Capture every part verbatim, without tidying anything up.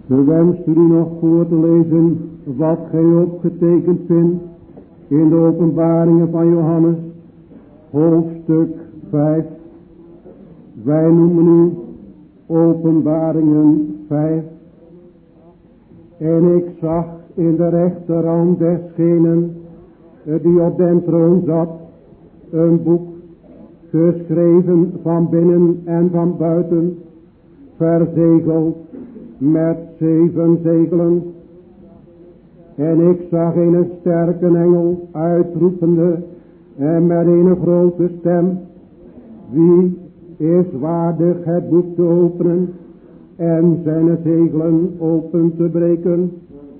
Wenst u nog voor te lezen wat gij opgetekend vindt in de openbaringen van Johannes, hoofdstuk vijf. Wij noemen u openbaringen vijf. En ik zag in de rechterhand desgenen die op den troon zat, een boek geschreven van binnen en van buiten, verzegeld met zeven zegelen. En ik zag een sterke engel uitroepende en met een grote stem: wie is waardig het boek te openen en zijn zegelen open te breken?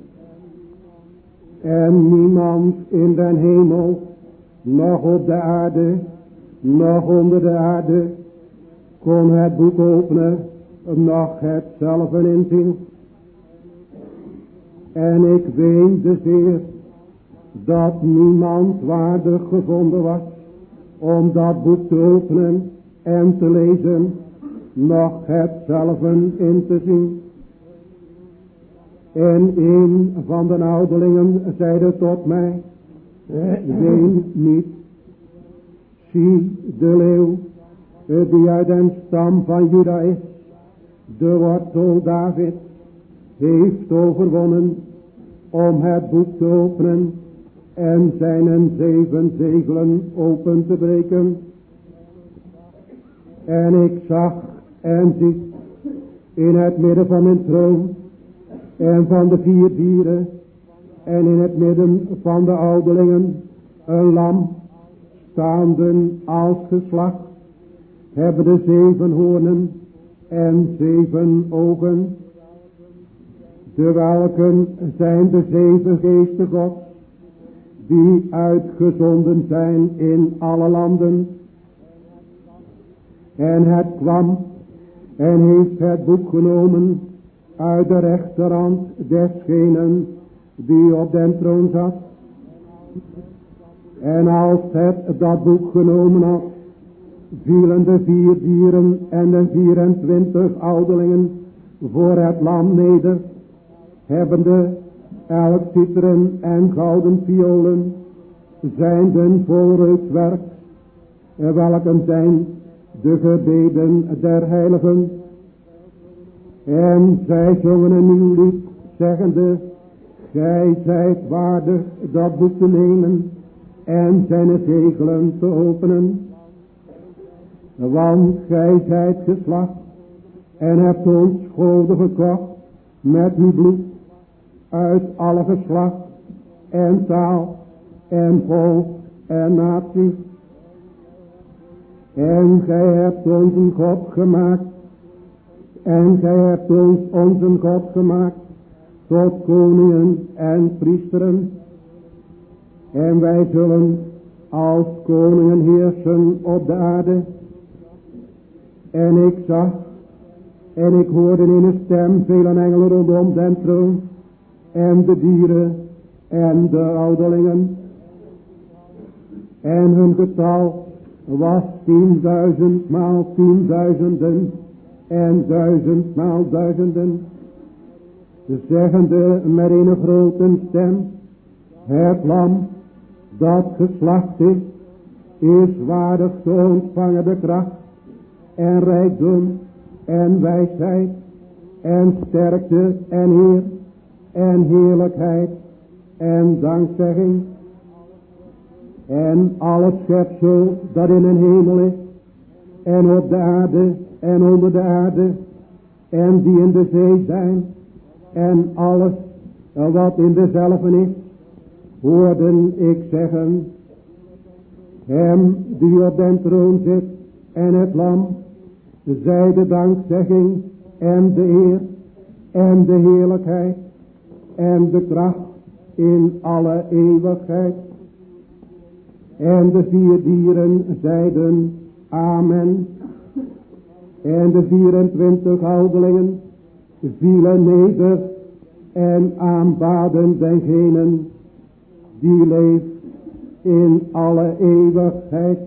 En niemand in den hemel, nog op de aarde, nog onder de aarde, kon het boek openen, nog het zelf inzien. En ik weende zeer dat niemand waardig gevonden was om dat boek te openen en te lezen, nog het zelf in te zien. En een van de ouderlingen zeide tot mij: ween niet, zie de leeuw die uit den stam van Juda is, de wortel David, heeft overwonnen om het boek te openen en zijn zeven zegelen open te breken. En ik zag en zie in het midden van een troon en van de vier dieren en in het midden van de ouderlingen een lam, staande als geslacht, hebben de zeven hoornen en zeven ogen, de welken zijn de zeven geesten Gods, die uitgezonden zijn in alle landen. En het kwam en heeft het boek genomen uit de rechterhand desgenen die op den troon zat. En als het dat boek genomen had, vielen de vier dieren en de vierentwintig ouderlingen voor het lam neder, hebbende elk citeren en gouden violen, zijnden vol reukwerk, welke zijn de gebeden der heiligen. En zij zongen een nieuw lied, zeggende: gij zijt waardig dat boek te nemen en zijn zegelen te openen. Want gij zijt geslacht en hebt ons goden gekocht met uw bloed uit alle geslacht en taal en volk en natie. En gij hebt ons een God gemaakt en gij hebt ons onze God gemaakt tot koningen en priesteren. En wij zullen als koningen heersen op de aarde. En ik zag en ik hoorde in een stem vele engelen rondom den troon en de dieren en de ouderlingen. En hun getal was tienduizend maal tienduizenden en duizend maal duizenden, zeggende met een grote stem: het lam dat geslacht is, is waardig te ontvangen de kracht en rijkdom en wijsheid en sterkte en eer en heerlijkheid en dankzegging. En alle schepsel dat in een hemel is en op de aarde en onder de aarde en die in de zee zijn en alles wat in dezelfde is, hoorden ik zeggen: hem die op den troon zit en het lam, zij de dankzegging en de eer en de heerlijkheid en de kracht in alle eeuwigheid. En de vier dieren zeiden: amen. En de vierentwintig ouderlingen vielen neder en aanbaden dengenen die leeft in alle eeuwigheid.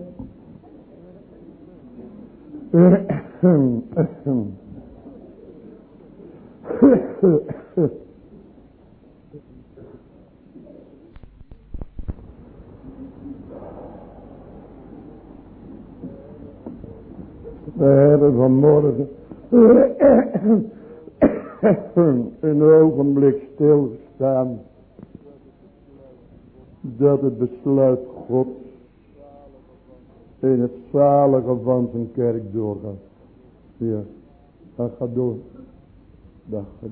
We hebben vanmorgen een ogenblik stilgestaan dat het besluit God in het zalige van zijn kerk doorgaat. Ja, dat gaat door. Dat gaat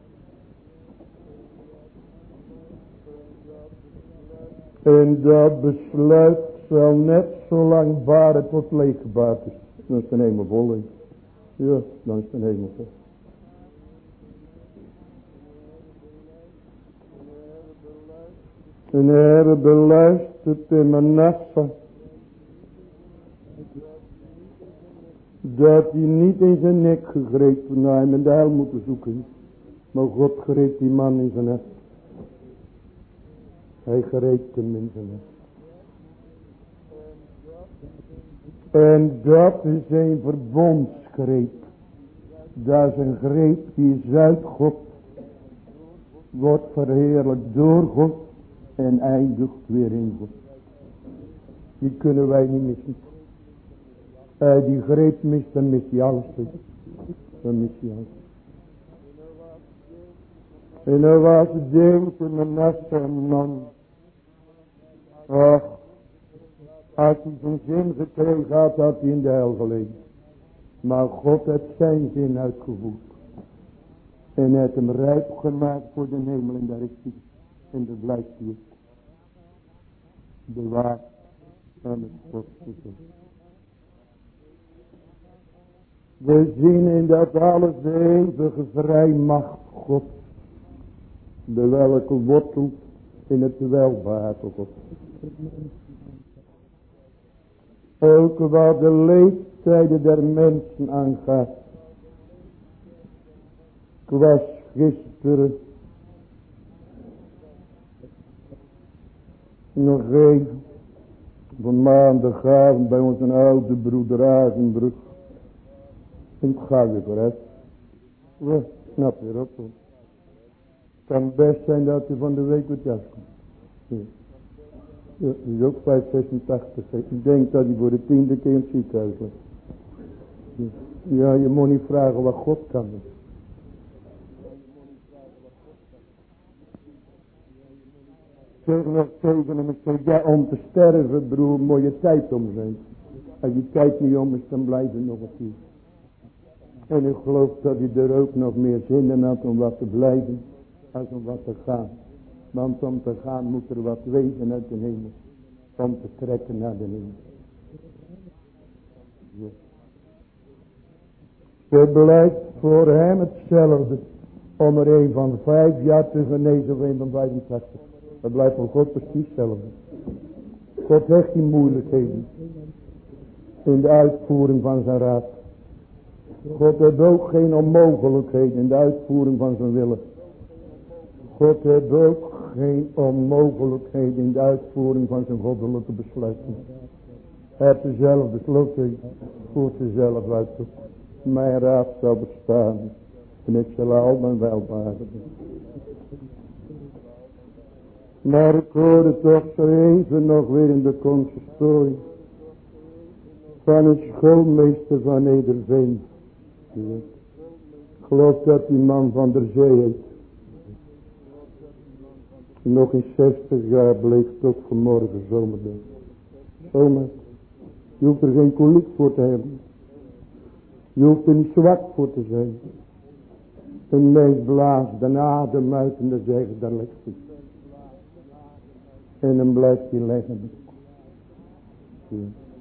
door. En dat besluit zal net zo lang varen tot leeggebaard is. Dan is de hemel vol. He. Ja, dan is de hemel vol. En hij hebben beluisterd in Manasse dat hij niet in zijn nek gegrepen naar hem in de hel moeten zoeken. Maar God greep die man in zijn nek. Hij greep hem in zijn nek. En dat is een verbondsgreep. Dat is een greep die is uit God. Wordt verheerlijkt door God. En eindigt weer in God. Die kunnen wij niet missen. Uh, die greep mist, dan mist hij alles. Dan mist hij alles. En dan was het deel in mijn nacht en man. Ach, als hij zijn zin gekregen had, had hij in de hel gelegen. Maar God heeft zijn zin uitgevoerd. En heeft hem rijp gemaakt voor de hemel en daar is hij. En daar blijft hij. Bewaard aan het Godsgevoel. We zien in dat alles de eeuwige vrijmacht God. De welke wortelt in het welbaar tot God. Ook wat de leeftijden der mensen aangaat. Ik was gisteren nog even van maandagavond bij onze oude broeder Azenbrug. En het gaat weer vooruit. Ja, snap je dat? Het kan best zijn dat hij van de week weer thuis komt. Ja. Ja, hij is ook vijf zesentachtig. Ik denk dat hij voor de tiende keer in het ziekenhuis ligt. Ja. Ja, je moet niet vragen wat God kan doen. Zeg nog tegen hem, ik zeg, ja, om te sterven, broer, moet je tijd om zijn. Als je tijd niet om is, dan blijf je nog een keer. En ik geloof dat hij er ook nog meer zin in had om wat te blijven, als om wat te gaan. Want om te gaan moet er wat wezen uit de hemel. Om te trekken naar de hemel. Ja. Het blijft voor hem hetzelfde. Om er een van vijf jaar te genezen of een van vijfentachtig. Dat blijft voor God precies hetzelfde. God heeft geen moeilijkheden. In de uitvoering van zijn raad. God heeft ook geen onmogelijkheden in de uitvoering van zijn willen. God heeft ook geen onmogelijkheden in de uitvoering van zijn goddelijke besluiten. Hij heeft zelf besloten, voert zichzelf uit. Mijn raad zal bestaan en ik zal al mijn welvaart doen. Maar ik hoorde toch zo even nog weer in de consistorie van een schoolmeester van Nederveen. Ik geloof dat die man van der Zee heet. Nog in zestig jaar bleek het ook vanmorgen zomerdag. Zomer. Je hoeft er geen koliek voor te hebben. Je hoeft er niet zwak voor te zijn. Een mens blaast de adem uit en dan zegt daar ligt hij. En dan blijft hij liggen. Ja.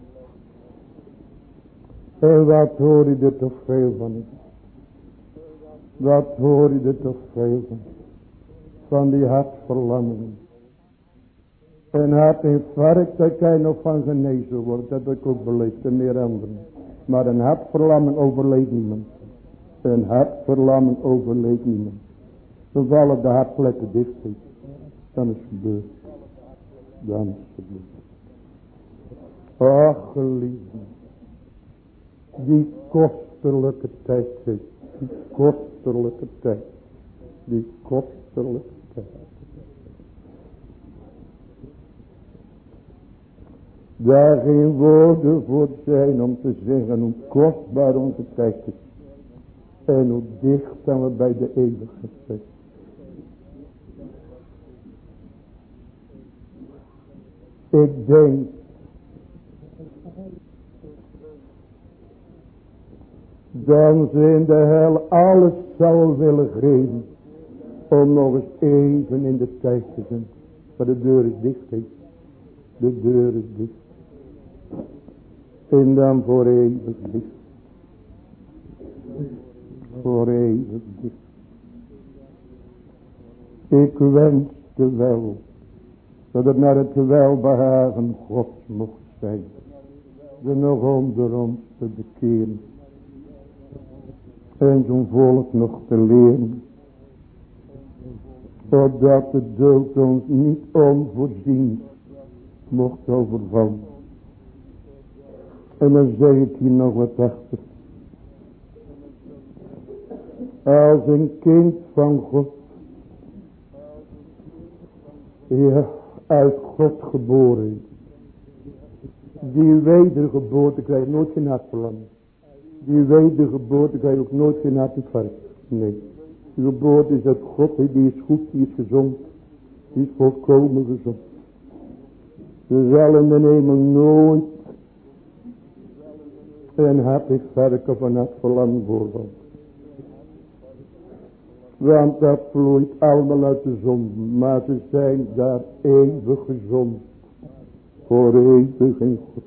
En wat hoor je er toch veel van? Wat hoor je er toch veel van? Van die hartverlammingen. En hartinfarct, dat kan je nog van genezen worden. Dat heb ik ook beleefd en meer anderen. Maar een hartverlamming overleeft niemand. Een hartverlamming overleeft niemand. Dan vallen de hartplekken dicht. Dan is het gebeurd. Dan is het gebeurd. Ach, geliefde. Die kostelijke tijd. Die kostelijke tijd. die kostelijke tijd. Daar geen woorden voor zijn om te zeggen hoe kostbaar onze tijd is. En hoe dicht zijn we bij de eeuwigheid zijn. Ik denk dan ze in de hel alles zou willen geven om nog eens even in de tijd te zijn. Maar de deur is dicht, he. De deur is dicht. En dan voor eeuwig dicht. Voor eeuwig dicht. Ik wenste wel dat het naar het welbehagen Gods mocht zijn. De nog onder ons te bekeren. En zo'n volk nog te leren. Zodat de dood ons niet onvoorzien mocht overvallen. En dan zeg ik hier nog wat achter. Als een kind van God. Ja, uit God geboren. Die wedergeboorte krijgt nooit geen hartverlangen. Die wedergeboorte krijgt ook nooit geen hartinfarct. Nee. Die geboorte is uit God. Die is goed, die is gezond. Die is volkomen gezond. Ze zal in de hemel nooit een hartinfarct of een hartverlangen voorvallen. Want dat vloeit allemaal uit de zon. Maar ze zijn daar eeuwig gezond. Voor eeuwig in God.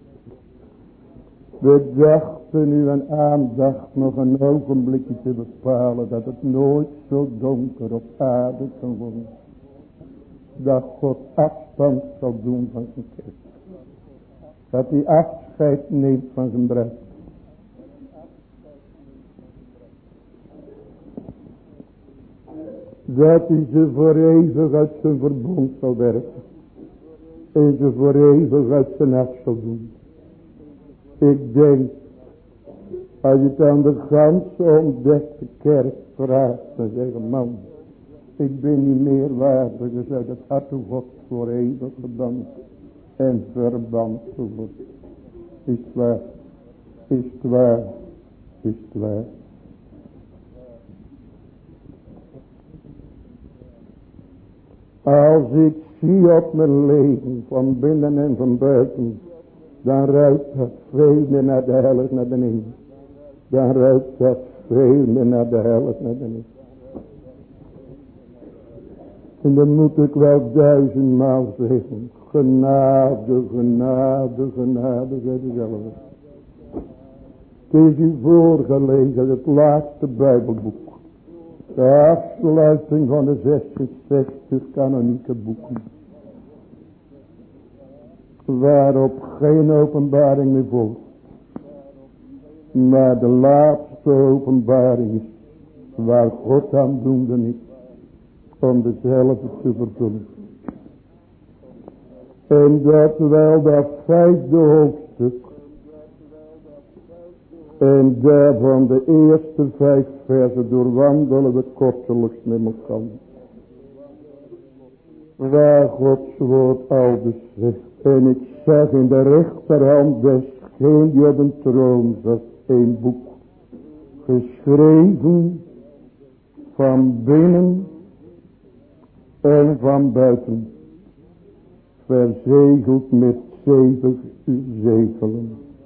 We dachten nu een aandacht nog een ogenblikje te bepalen. Dat het nooit zo donker op aarde kan worden. Dat God afstand zal doen van zijn kerk. Dat hij afscheid neemt van zijn bruid. Dat hij ze voor eeuwig uit zijn verbond zal werken. En ze voor eeuwig uit zijn hart zal doen. Ik denk, als je het aan de ganse ontdekte kerk vraagt, dan zeggen man, ik ben niet meer waardig, dus uit het harte God voor eeuwig gedankt en verband te worden. Is het waar, is het waar, is het waar. Als ik zie op mijn leven, van binnen en van buiten, dan ruikt dat veel meer naar de hel als naar de hemel. Dan ruikt dat veel meer naar de hel als naar de hemel. En dan moet ik wel duizendmaal zeggen, genade, genade, genade, zei dezelfde. Het is u voorgelezen uit het laatste Bijbelboek. De afsluiting van de zesenzestig kanonieke boeken. Waarop geen openbaring meer volgt. Maar de laatste openbaring is. Waar God aan doende is. Om dezelfde te vervullen. En dat wel dat vijfde hoofdstuk. En daarvan de eerste vijf versen doorwandelen we kortelijks met elkaar. Waar Gods woord al bezegt. En ik zag in de rechterhand des geen die op een troon zat een boek. Geschreven van binnen en van buiten. Verzegeld met zeven zegelen.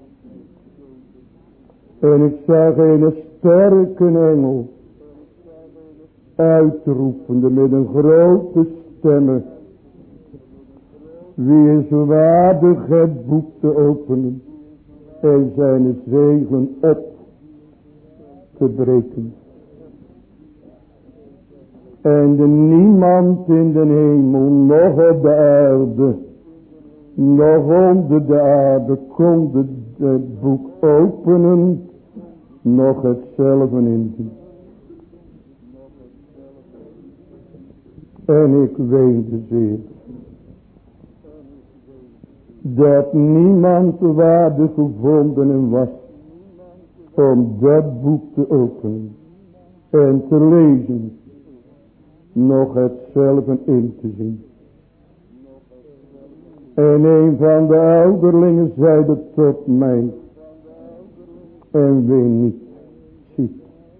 En ik zag een sterke engel uitroepende met een grote stemme. Wie is waardig het boek te openen en zijn zegelen op te breken. En de niemand in de hemel, nog op de aarde, nog onder de aarde kon het boek openen, nog hetzelfde inzien. En ik weende zeer. Dat niemand waardig gevonden was om dat boek te openen en te lezen nog hetzelfde in te zien. En een van de ouderlingen zeide tot mij, en wie niet ziet.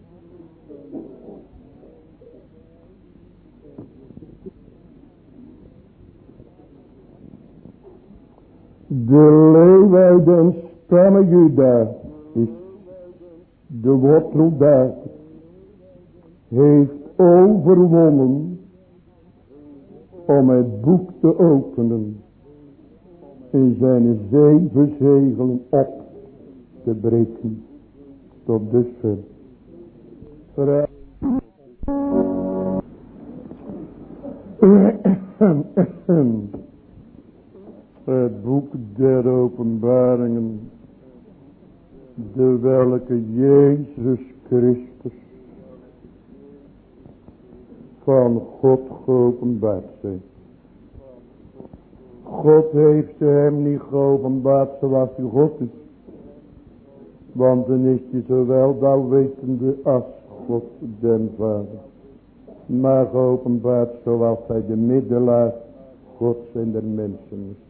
De leeuw uit den stamme Juda is de wortel daar, heeft overwonnen om het boek te openen en zijn zeven zegelen op te breken. Tot dusver. Vrij. Het boek der openbaringen, de welke Jezus Christus van God geopenbaard zijn. God heeft hem niet geopenbaard zoals hij God is. Want dan is hij zowel welwetende als God den Vader. Maar geopenbaard zoals hij de middelaar Gods en der mensen is.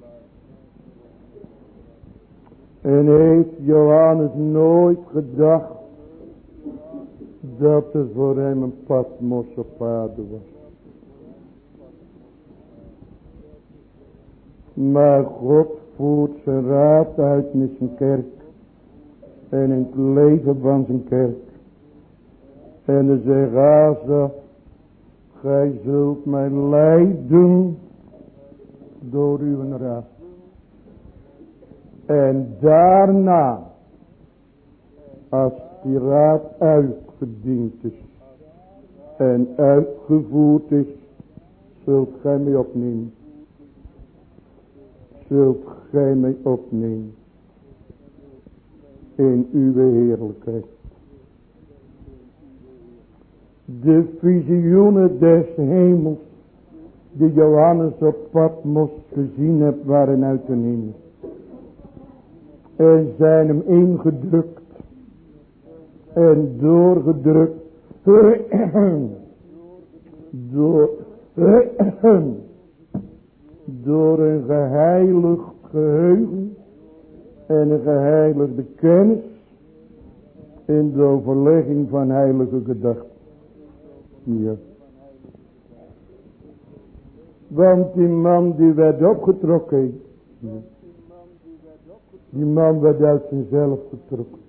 En heeft Johannes nooit gedacht dat er voor hem een Patmos op aarde was. Maar God voert zijn raad uit met zijn kerk. En in het leven van zijn kerk. En hij zegt, Asa, gij zult mij leiden door uw raad. En daarna, als die raad uitgediend is en uitgevoerd is, zult gij mij opnemen. Zult gij mij opnemen in uw heerlijkheid. De visioenen des hemels, die Johannes op Patmos gezien heeft, waren uit de hemel. En zijn hem ingedrukt en doorgedrukt door, door een geheiligd geheugen en een geheiligde kennis in de overlegging van heilige gedachten. Ja. Want die man die werd opgetrokken, ja. Die man werd uit zichzelf getrokken.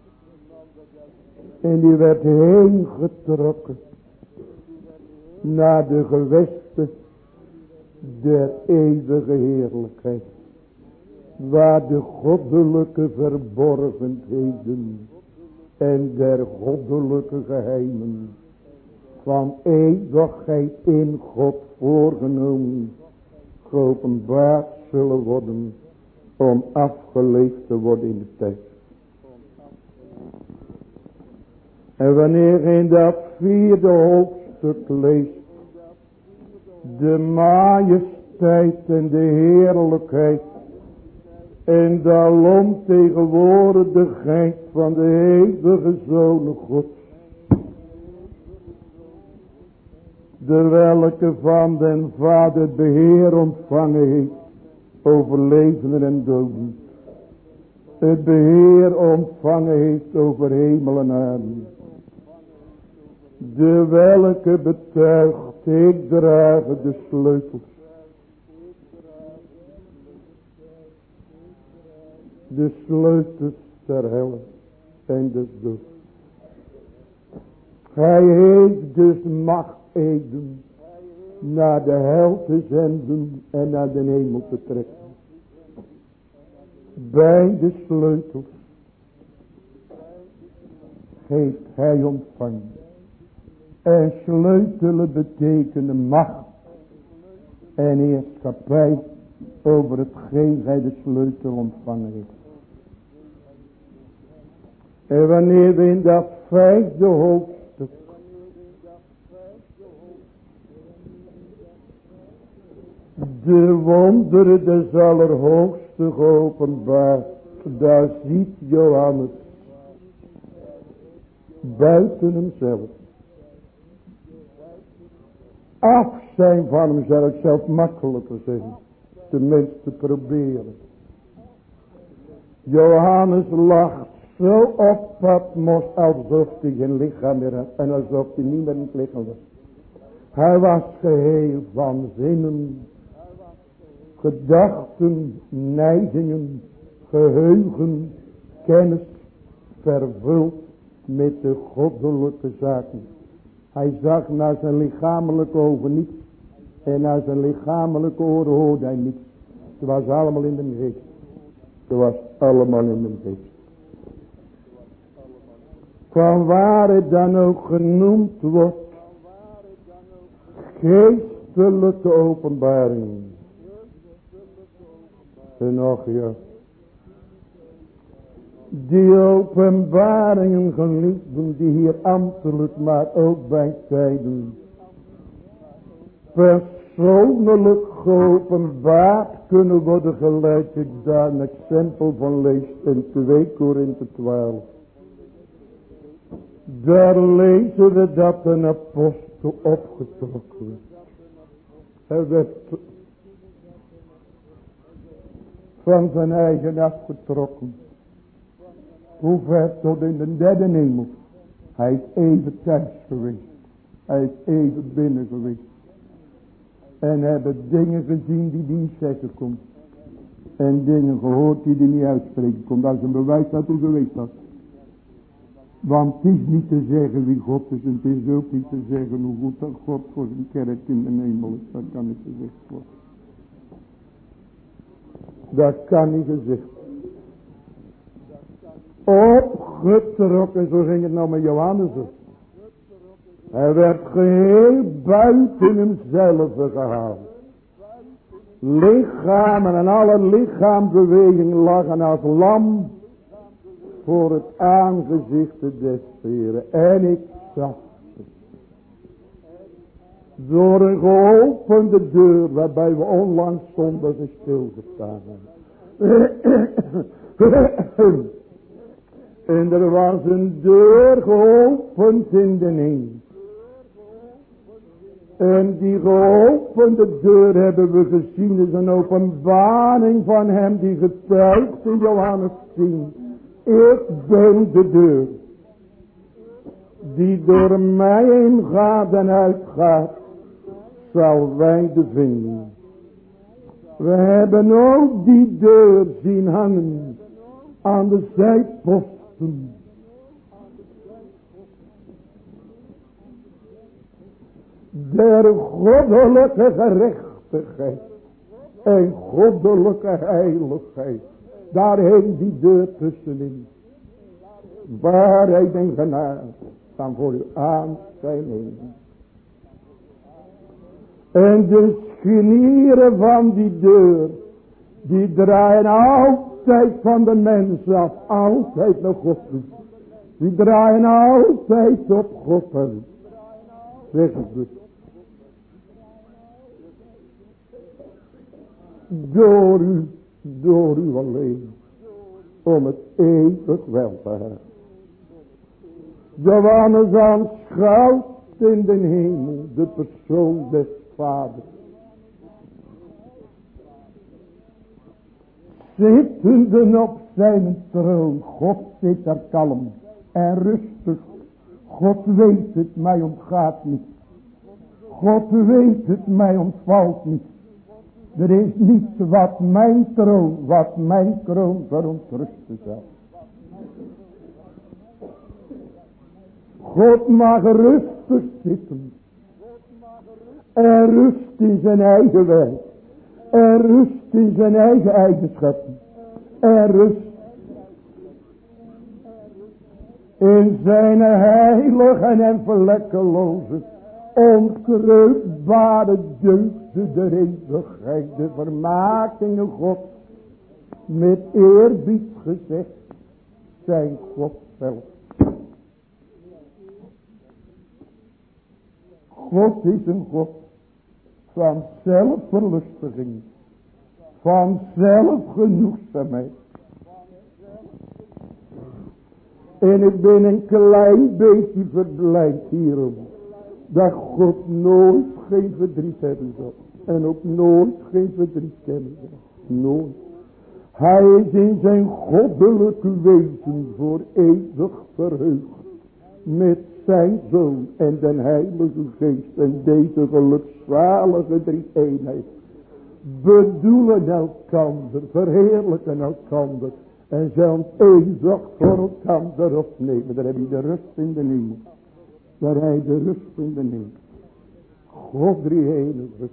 En die werd heen getrokken naar de gewesten der eeuwige heerlijkheid. Waar de goddelijke verborgenheden en der goddelijke geheimen van eeuwigheid in God voorgenomen geopenbaard zullen worden om afgeleefd te worden in de tijd. En wanneer je in dat vierde hoofdstuk leest de majesteit en de heerlijkheid en de alomtegenwoordigheid van de eeuwige Zoon Gods, de welke van den Vader het beheer ontvangen heeft over levenden en doden, het beheer ontvangen heeft over hemel en aarde, de welke betuigt, ik draag de sleutels, de sleutels der hel en des doods. Hij heeft dus macht Eden naar de hel te zenden en naar de hemel te trekken. Bij de sleutels heeft hij ontvangen. En sleutelen betekenen macht en heerschappij over hetgeen hij de sleutel ontvangen heeft. En wanneer we in dat vijfde hoofdstuk de wonderen des Allerhoogste geopenbaard, daar ziet Johannes buiten hemzelf af zijn van hem, zal ik zelf makkelijker zeggen. Tenminste proberen. Johannes lacht zo op Patmos alsof hij geen lichaam meer had. En alsof hij niet meer in het lichaam was. Hij was geheel van zinnen, gedachten, neigingen, geheugen, kennis, vervuld met de goddelijke zaken. Hij zag naar zijn lichamelijke ogen niets. En naar zijn lichamelijke oren hoorde hij niets. Het was allemaal in de geest. Het was allemaal in de geest. Van waar het dan ook genoemd wordt. Geestelijke openbaring. En nog ja. Die openbaringen geliefden die hier ambtelijk maar ook bij tijden persoonlijk geopenbaard kunnen worden, gelijk ik daar een exempel van lees in twee Korinthe twaalf. Daar lezen we dat een apostel opgetrokken werd. Hij werd van zijn eigen afgetrokken. Hoe ver tot in de derde hemel. Hij is even thuis geweest. Hij is even binnen geweest. En hebben dingen gezien die hij niet zeggen kon. En dingen gehoord die hij niet uitspreken kon. Dat is een bewijs dat hij geweest was. Want het is niet te zeggen wie God is. En het is ook niet te zeggen hoe goed dat God voor zijn kerk in de hemel is. Dat kan niet gezegd worden. Dat kan niet gezegd worden. Opgetrokken, zo ging het nou met Johannes. Hij werd geheel buiten hemzelf gehaald. Lichamen en alle lichaamsbewegingen lagen als lam voor het aangezicht des Heeren. En ik zag het. Door een geopende deur waarbij we onlangs stonden stilgestaan hebben. En er was een deur geopend in de hemel. En die geopende deur hebben we gezien. is een openbaring van hem die getuigt in Johannes tien. Ik ben de deur. Die door mij heen gaat en uitgaat. Zal wijde vinden. We hebben ook die deur zien hangen. Aan de zijpost. Der goddelijke gerechtigheid en goddelijke heiligheid. Daar hing die deur tussenin. Waarheid en genade gaan voor u aan zijn heen. En de schinieren van die deur, die draaien altijd van de mens af, altijd naar God toe. Die draaien altijd op God af. Zeg het dus. Door u, door u alleen, om het eeuwig wel te hebben. Johannes aanschouwt in de hemel de persoon des Vaders. Zittenden op zijn troon, God zit daar kalm en rustig. God weet het, mij ontgaat niet. God weet het, mij ontvalt niet. Er is niets wat mijn troon, wat mijn kroon verontrusten zal. God mag rustig zitten. En rust in zijn eigen werk. En rust in zijn eigen eigenschappen. En rust in zijn heilige en vlekkeloze, onkreukbare deugden der eeuwigheid, de vermakingen God, met eerbied gezegd, zijn God zelf. God is een God van zelfverlustiging, van zelfgenoegzaamheid. En ik ben een klein beetje verblijd hierom. dat God nooit geen verdriet hebben zal. En ook nooit geen verdriet kennen zal. Nooit. Hij is in zijn goddelijke wezen voor eeuwig verheugd. Met zijn Zoon en den Heilige Geest. En deze gelukzalige drie eenheid. Bedoelen elkander. Verheerlijken elkander. En zelfs eeuwig voor elkander opnemen. Daar heb je de rust in de hemel. Daar heb je de rust in de hemel. God drie enige.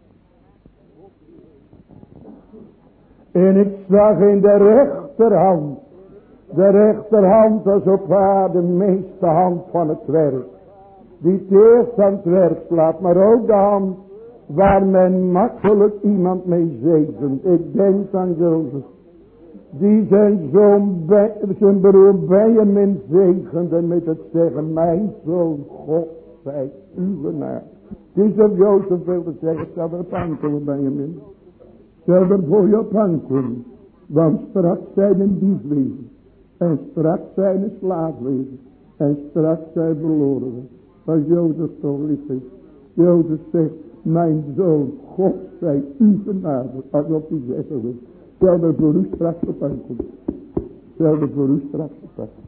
En ik zag in de rechterhand. De rechterhand als op haar de meeste hand van het werk. Die het eerst aan het werk slaat. Maar ook de hand waar men makkelijk iemand mee zegent. Ik denk aan Jozef. Die zijn zoon, bij, zijn broer Benjamin zegende met het zeggen. Mijn zoon, God zij uw naam. Het is of Jozef wilde zeggen. Zal er op aankomen Benjamin. Zal er voor je op aankomen. Want straks zijn een dief wezen. En straks zijn een slaaf wezen. En straks zijn verloren. Als Jozef toch lief is. Jozef zegt. Mijn zoon, God zij u genade. Alsof hij zeggen wil. Zal er voor u straks op aankomen. Zal er voor u straks op aankomen.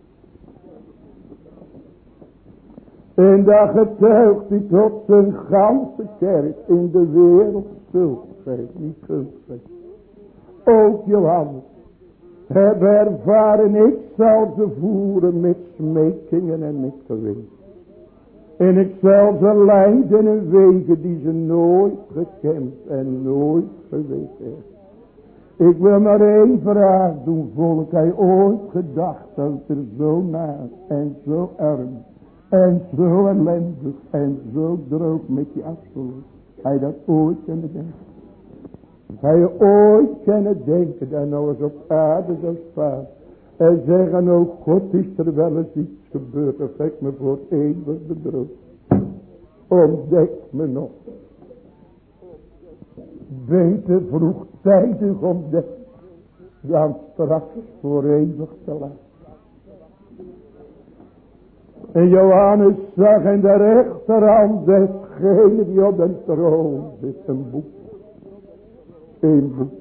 En dat getuigt hij tot zijn ganse kerk in de wereld zult zijn. Niet zult zijn. Ook Johannes. Heb ervaren, ik zal ze voeren met smekingen en met gewin. En ik zal ze leiden in wegen die ze nooit gekend en nooit geweest hebben. Ik wil maar één vraag doen, volk. Hij ooit gedacht dat er zo naar en zo arm en zo ellendig en zo droog met je afgelopen. Hij dat ooit kunnen denken. Hij ooit kunnen denken dat nou eens op aarde zou staan. En zeggen ook, God is er wel eens iets gebeurd. Dat ik me voor eeuwig bedroogd. Ontdek me nog. Beter vroegtijdig ontdekt. Dan straks voor eeuwig te laat. En Johannes zag in de rechterhand desgene die op de troon zit een boek. Een boek.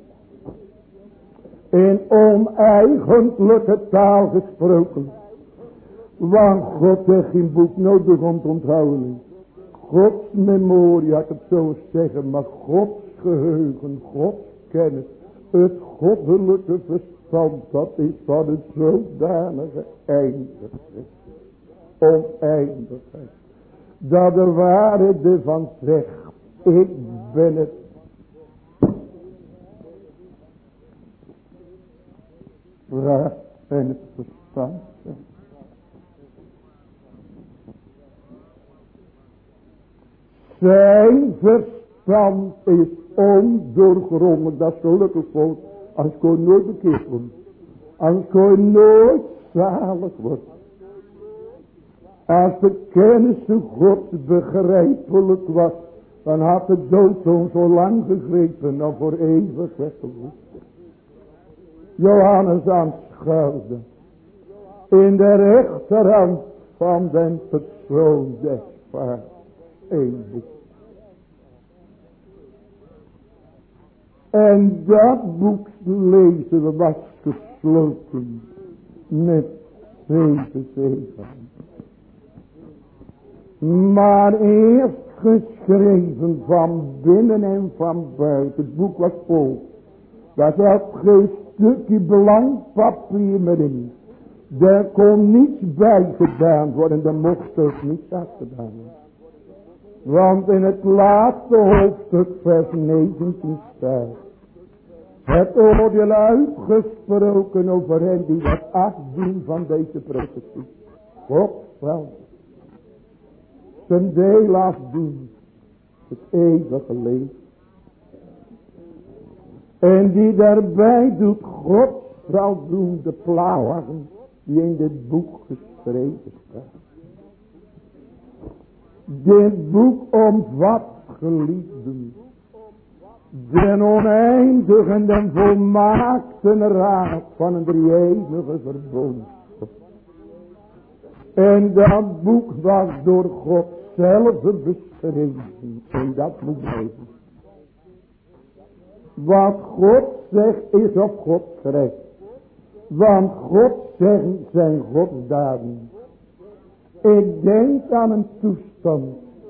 In oneigenlijke taal gesproken. Want God heeft geen boek nodig om te onthouden. Gods memorie, ik het zo zeggen, maar Gods geheugen, Gods kennis, het goddelijke verstand, dat is van het zodanige eindigheid. Oneindigheid. Dat de waarheid ervan zegt, ik ben het. Waar en het verstand zegt. Zijn verstand is ondoorgrondelijk. Dat is gelukkig volk. Als ik nooit bekeerd word. Als ik nooit zalig word. Als de kennis Gods begrijpelijk was. Dan had de dood ons zo lang gegrepen. Dan voor eeuwig weggevoerd. Johannes aanschouwde. In de rechterhand van den persoon des vaders. Een boek. En dat boek lezen we was gesloten met zeven zegels. Maar eerst geschreven van binnen en van buiten. Het boek was vol. Daar zat geen stukje blank papier meer in. Er kon niets bij gedaan worden. Er mocht ook niets afgedaan worden. Want in het laatste hoofdstuk vers negentien staat. Het oordeel uitgesproken over hen die wat afdoen van deze profetie. God wel. Zijn deel afdoen. Het eeuwige leven. En die daarbij doet God zal doen de plauwen die in dit boek geschreven staat. Dit boek omvat, geliefden, den oneindige en den volmaakte raad van een drie-enige verbond. En dat boek was door God zelf beschreven. En dat moet blijven. Wat God zegt is of God schrijft. Want God zeggen zijn Gods daden. Ik denk aan een toestand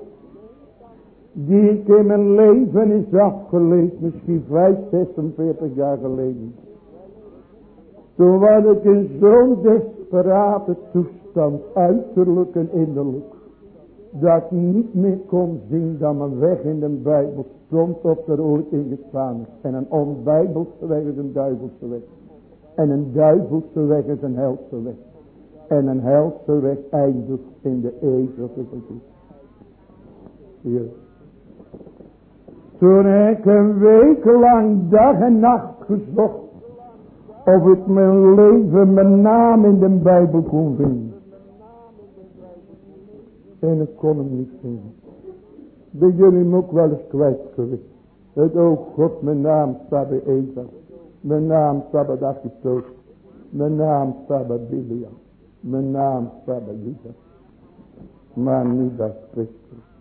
die ik in mijn leven is afgeleefd, misschien vijf, zesenveertig jaar geleden. Toen was ik in zo'n desperate toestand, uiterlijk en innerlijk, dat ik niet meer kon zien dat mijn weg in de Bijbel stond op er ooit in gestaan is. En een onbijbelse weg is een duivelse weg. En een duivelse weg is een helse weg. En een helse weg eindigt in de eeuwige verdoemenis. Ja. Toen ik een week lang dag en nacht gezocht of ik mijn leven, mijn naam in de Bijbel kon vinden. En ik kon hem niet vinden. Ben jullie hem ook wel eens kwijt geweest? Het oog God, mijn naam staat bij Eva. Mijn naam staat bij Achitoos. Mijn naam staat bij Biliam. Mijn naam staat bij Judas. Maar niet bij Christus.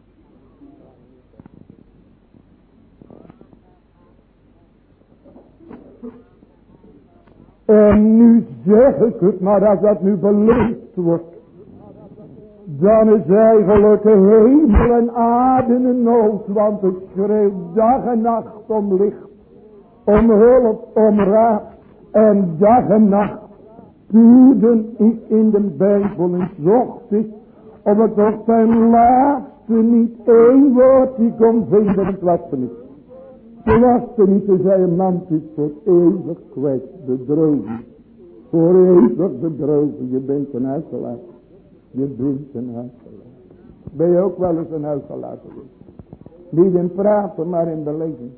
En nu zeg ik het, maar als dat nu beleefd wordt, dan is eigenlijk de hemel en aarde in nood, want ik schreeuw dag en nacht om licht, om hulp, om raad, en dag en nacht tuurde ik in de Bijbel en zocht ik, om het toch ten laatste niet één woord die kon vinden, het was er niet. Ze was er niet, ze zei een man is voor eeuwig kwijt, bedrogen. Voor eeuwig bedrogen, je bent een huisgelaten. Je bent een huisgelaten. Ben je ook wel eens een huisgelaten geweest? Niet in praten, maar in beleving.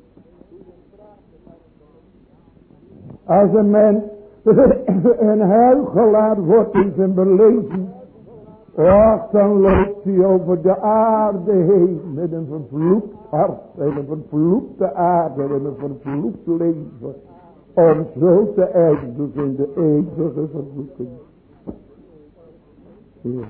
Als een mens een huisgelaat wordt in zijn beleving, ach, dan loopt hij over de aarde heen met een vervloekt hart en een vervloekte aarde en een vervloekt leven, om zo te eindigen in de eeuwige vervloeking. Ja.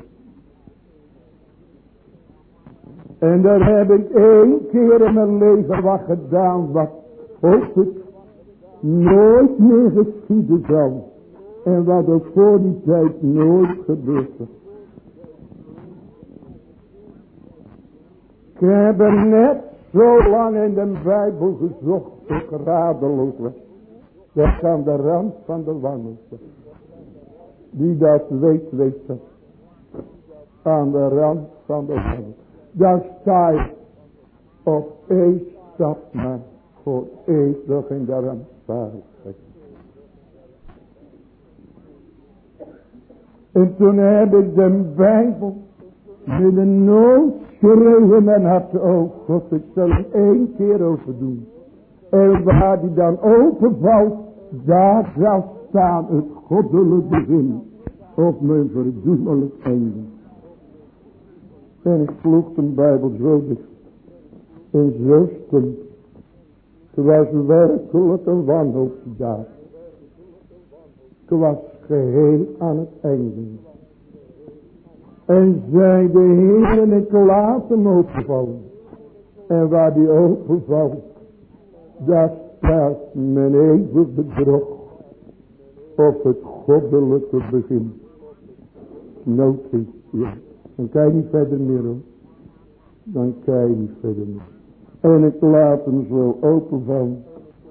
En daar heb ik één keer in mijn leven wat gedaan, wat hoop ik nooit meer geschieden zal. En wat ook voor die tijd nooit gebeurd is. Ik heb er net zo lang in de Bijbel gezocht, ik radeloos was. Dat is aan de rand van de wanhoop. Die dat weet, weet dat. Aan de rand van de wanhoop. Daar sta je op één stap maar voor eeuwig in de rampzaligheid. En toen heb ik de Bijbel met een nood geschreven en had oh God, ik zal er één keer over doen. En waar die dan openvalt, daar zal staan het goddelijk begin of mijn verdoemelijk einde. En ik sloeg de Bijbel zo dicht en zo stil. Het was werkelijk een wanhoopsdaad. Het was geheel aan het einde. En zei de Heer en ik laat hem openvallen. En waar die openvalt, daar staat mijn eeuwig bedrog op het goddelijke begin. Notitie, ja. Dan kan je niet verder meer hoor. Dan kan je niet verder meer. En ik laat hem zo openvallen.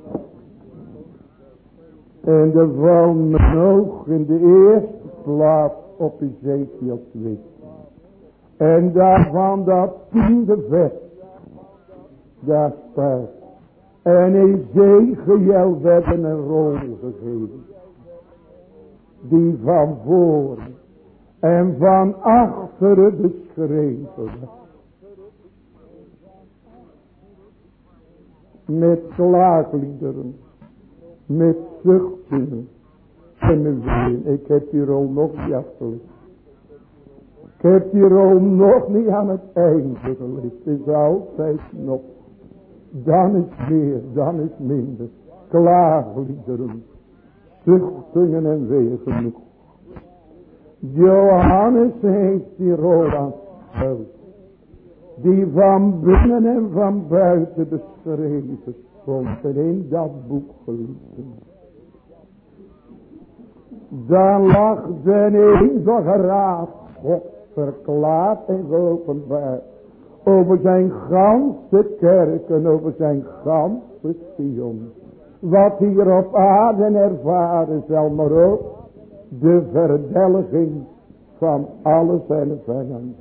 En er valt mijn oog in de eerste plaats op Ezekiel twee. En daarvan dat tiende vers. Daar staat. En Ezekiel werd een rol gegeven. Die van voren en van achteren beschreven was. Met klaagliederen. Met zuchtingen. En met zin. Ik heb die rol nog niet afgelegd. Ik heb die rol nog niet aan het einde gelegd. Het is altijd nog. Dan is meer, dan is minder. Klaagliederen. Zuchtingen en weer genoeg. Johannes heeft die Roland gehouden, die van binnen en van buiten beschreven stond en in dat boek gelezen. Dan lag de eeuwige raad God verklaard en geopenbaard over zijn ganse kerk en over zijn ganse Sion. Wat hier op aarde ervaren zal, maar ook de verdelging van alle zijn vijanden.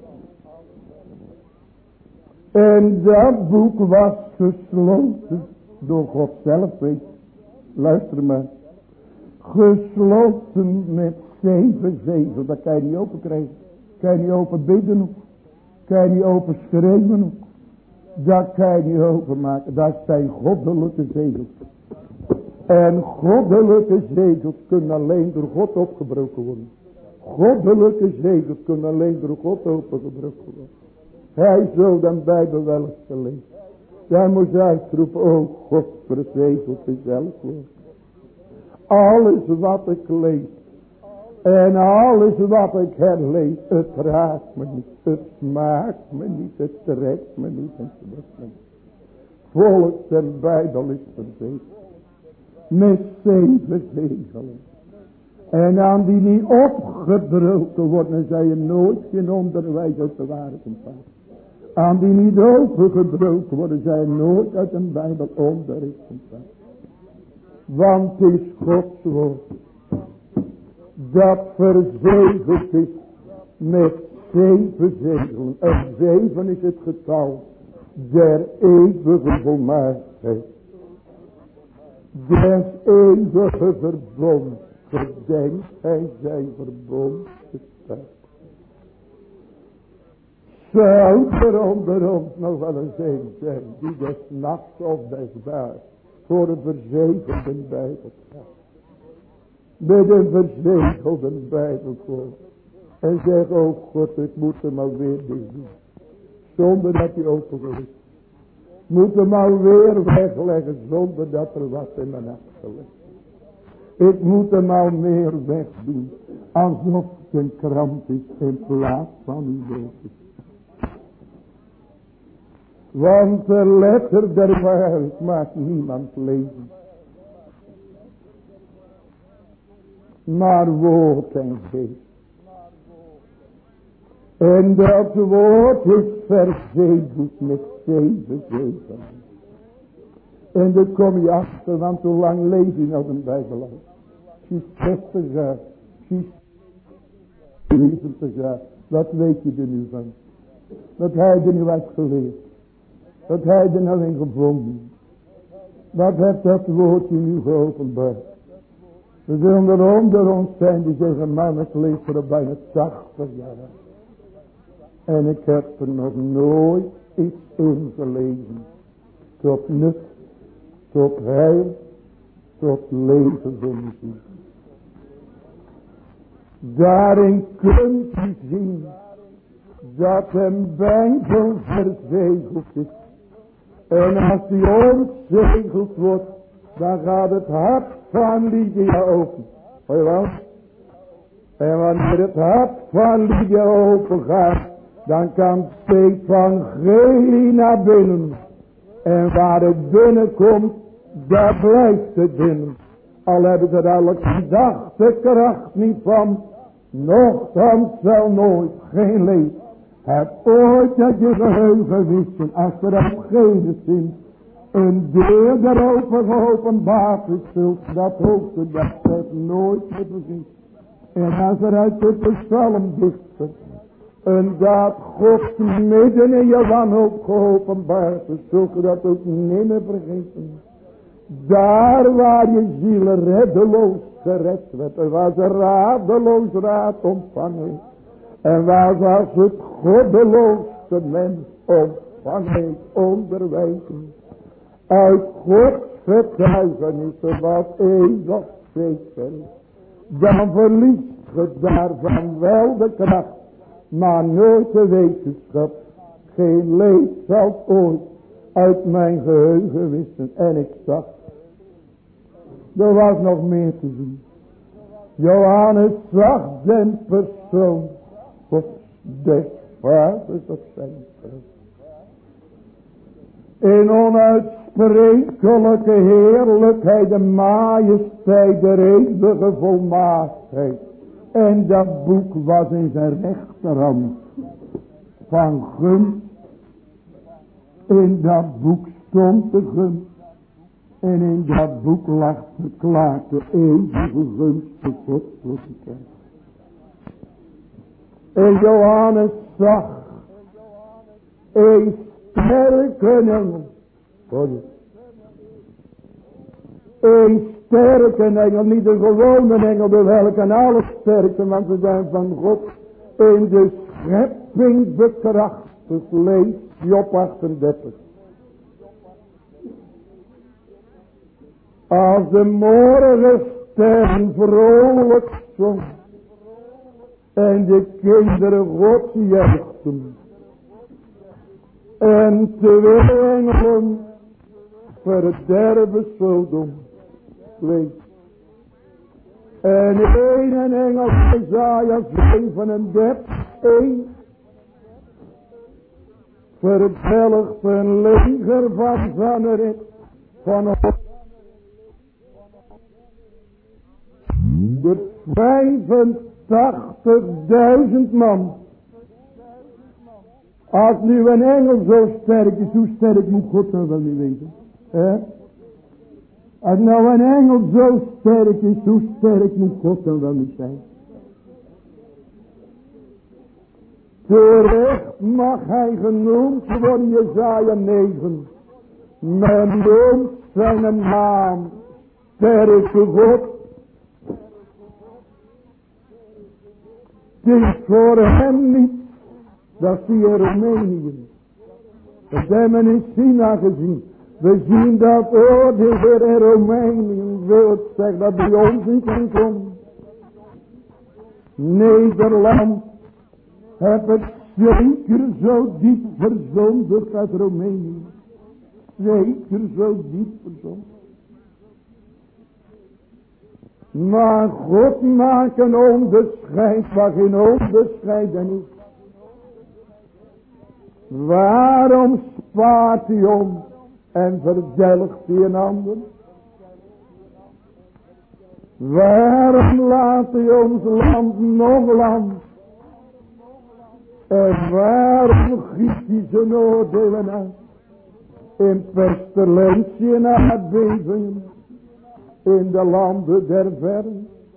En dat boek was gesloten door God zelf, weet je. Luister maar. Gesloten met zeven zegels. Dat kan je niet open krijgen. Kan je niet open bidden ook. Kan je niet open schreeuwen ook. Dat kan je niet open maken. Dat zijn goddelijke zegels. En goddelijke zegels kunnen alleen door God opgebroken worden. Goddelijke zegels kunnen alleen door God opengebroken worden. Hij zou de Bijbel wel eens gelezen. Daar moest uitroepen, oh God, verzegelt zelf woord. Alles wat ik lees en alles wat ik herlees, het raakt me niet, het smaakt me niet, het trekt me niet en het trekt me niet. Volk de Bijbel is verzegeld met zeven zegelen. En aan die niet opgebroken worden, zij je nooit geen onderwijs uit de waarheid ontvangen. Aan die niet opengebroken worden, zij nooit uit een Bijbel onderricht ontvangen. Want het is Gods woord dat verzegeld is met zeven zegelen. En zeven is het getal der eeuwige volmaaktheid. Des eeuwige verbond. Gedenkt hij zijn verbond gesteld. Zou er onder ons nog wel eens een zijn die des nachts of des daags voor een verzegelde Bijbel gaat. Met een verzegelde Bijbel komt. En zegt, oh God, ik moet hem alweer dicht doen. Zonder dat hij opengericht. Moet hem alweer wegleggen zonder dat er wat in mijn hart gelegd. Ik moet hem al meer wegdoen. Alsof het een krant is in plaats van een brood. Want de letter der waarheid maakt niemand leven. Maar woord en geest. En dat woord is verzegeld met zeven zegelen. En dan kom je achter, want hoe lang lees je nou een Bijbel uit? She's zestig jaar. She's zeventig jaar. Wat weet je er nu van? Wat hij er nu uit geleerd? Wat hij er nou in gevonden? Wat heeft dat woordje nu geopenbaard? Er zullen er onder ons zijn die zeggen, man, ik lees er al bijna tachtig jaar. En ik heb er nog nooit iets in gelezen. Tot nut, tot heil, tot leven voor muziek. Daarin kunt u zien dat een Bijbel verzegeld is. En als die ontzegeld wordt, dan gaat het hart van Lydia open. Hoor je wel? En wanneer het hart van Lydia open gaat, dan kan het evangelie naar binnen. En waar het binnenkomt, daar blijft het binnen. Al hebben ze er elke gedachtekracht niet van. Nochtans zal nooit geen leed. Het ooit dat je geheugen wisten. Als er op geen zin een deur daarover geopenbaard is. Zult dat hoogte dat het nooit meer vergiet. En als er uit de psalmdichter en dat God midden in je wanhoop geopenbaard is. Zult je dat ook niet meer vergeten. Daar waar je ziel reddeloos gered werd. En waar ze radeloos raad ontvangen. En waar ze als het goddeloosste mens ontvangen onderwijzen. Uit Gods getuigenissen wat eeuwig zeker. Dan verliest je daarvan wel de kracht. Maar nooit de wetenschap. Geen leed zal ooit uit mijn geheugen wissen. En ik zag. Er was nog meer te zien. Johannes zag den persoon of des vaders op zijn troon. In onuitsprekelijke heerlijkheid, de majesteit, de eeuwige volmaaktheid. En dat boek was in zijn rechterhand van gunst. In dat boek stond de gunst. En in dat boek lag verklaard de eeuwige gunst van God voor de kerk. En Johannes zag een sterke engel. Sorry. Een sterke engel, niet een gewone engel, de welke alle sterkte, want ze zijn van God in de schepping bekrachtigd. Lees Job achtendertig. Als de morgensterren vrolijk zong en de kinderen God juichten en twee engelen verderven Sodom. Lees. En een engel, Jesaja zevenendertig, één, verdelgt een leger van Zannerit van de vijfentachtigduizend man. Als nu een engel zo sterk is, hoe sterk moet God dan wel niet weten? He? Als nou een engel zo sterk is, hoe sterk moet God dan wel niet zijn? Terecht mag hij genoemd worden, Jesaja negen. Men noemt zijn naam sterke God. Het is voor hem niet dat zie je Roemenië. Dat hebben we in China gezien. We zien dat oh, de Heer in Roemenië wil zeggen dat bij ons niet kan komen. Nederland heeft het zeker zo diep verzondigd uit Roemenië. Zeker zo diep verzondigd. Maar God maakt een onderscheid waar geen onderscheiden is. Waarom spaart hij ons en verdelgt hij een ander? Waarom laat hij ons land nog land? En waarom giet hij zijn oordelen uit? In pestilentie en aardbevingen. In de landen der verre.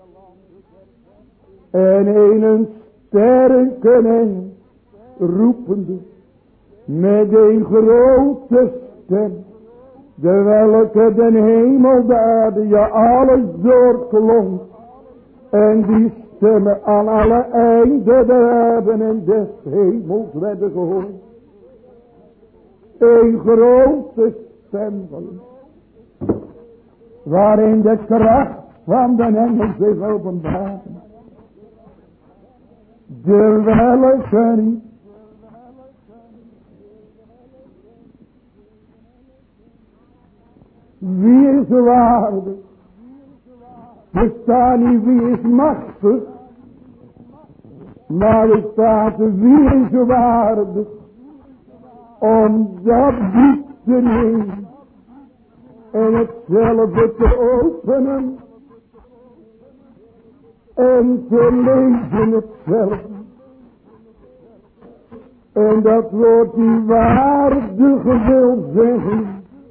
En in een sterke engel roepende. Met een grote stem. De welke den hemel, de aarde, ja alles doorklonk. En die stemmen aan alle einden der aarde en des hemels werden gehoord. Een grote stem van waarin de kracht van de engel zich openbaart. De welke wie is waardig? Er staat niet wie is machtig. Maar er staat wie is waardig. Om dat boek te nemen. En hetzelfde te openen. En te lezen hetzelfde. En dat woord die waardige wil zeggen.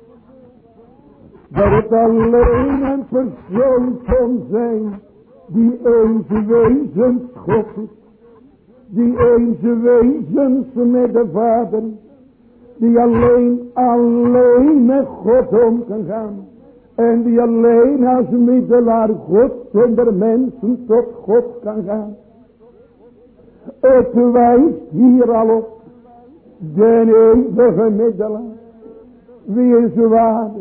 Dat het alleen een persoon kon zijn. Die eens wezens God is. Die eens wezens met de Vader. Die alleen, alleen met God om kan gaan. En die alleen als middelaar God onder mensen tot God kan gaan. Het wijst hier al op. De eeuwige middelaar. Wie is waardig?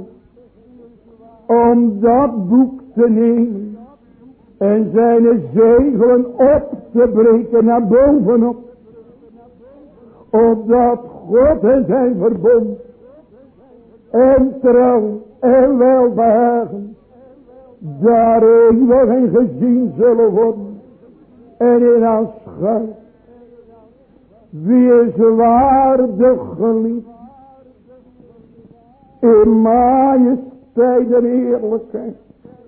Om dat boek te nemen. En zijn zegelen op te breken naar bovenop. Opdat God en zijn verbond. En trouw en welbehagen. daar eeuwig in gezien zullen worden en in aanschouw. Wie is waardig geliefd in majesteit en eerlijkheid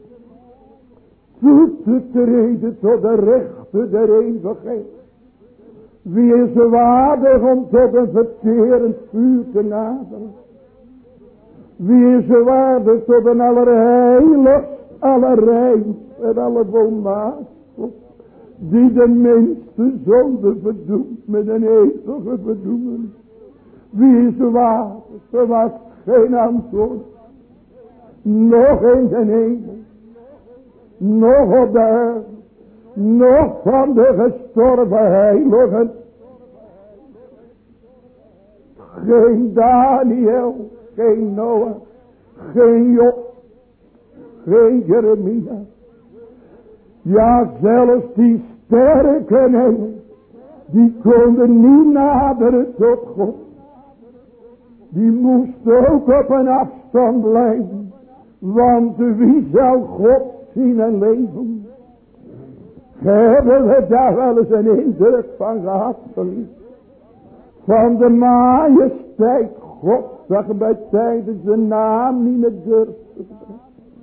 toe te treden tot de rechten der eeuwigheid. Wie is waardig om tot een verterend vuur te naderen? Wie is waardig tot een allerheiligst, allerreinst en allervolmaakst, die de minste zonde verdoemt met een eeuwige verdoemenis? Wie is waardig? Er was geen antwoord, nog in de hemel, nog op de aarde, nog van de gestorven heiligen. Geen Daniel, geen Noach, geen Job, geen Jeremia. Ja, zelfs die sterke engelen, die konden niet naderen tot God. Die moesten ook op een afstand blijven. Want wie zou God zien en leven? Hebben we daar wel eens een indruk van gehad, geliefd? Van de majesteit God, dat je bij tijden zijn naam niet meer durft te brengen.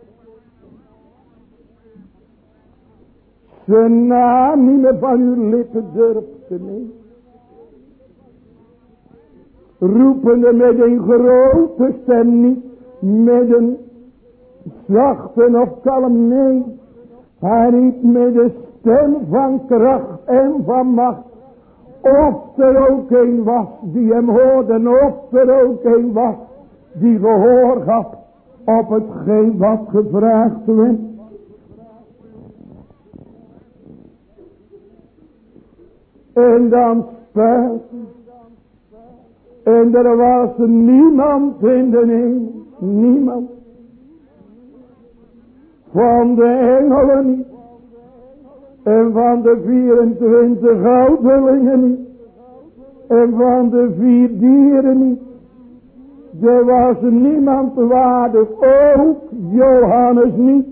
Zijn naam niet meer van uw lippen durft te nemen. Roepende met een grote stem, niet met een zachte of kalm, nee. Hij riep met de stem van kracht en van macht. Of er ook een was die hem hoorde, of er ook een was die gehoor gaf op hetgeen wat gevraagd werd. En dan spijt. En er was niemand in de hemel, niemand. Van de engelen niet. En van de vierentwintig ouderlingen niet. En van de vier dieren niet. Er was niemand waardig, ook Johannes niet.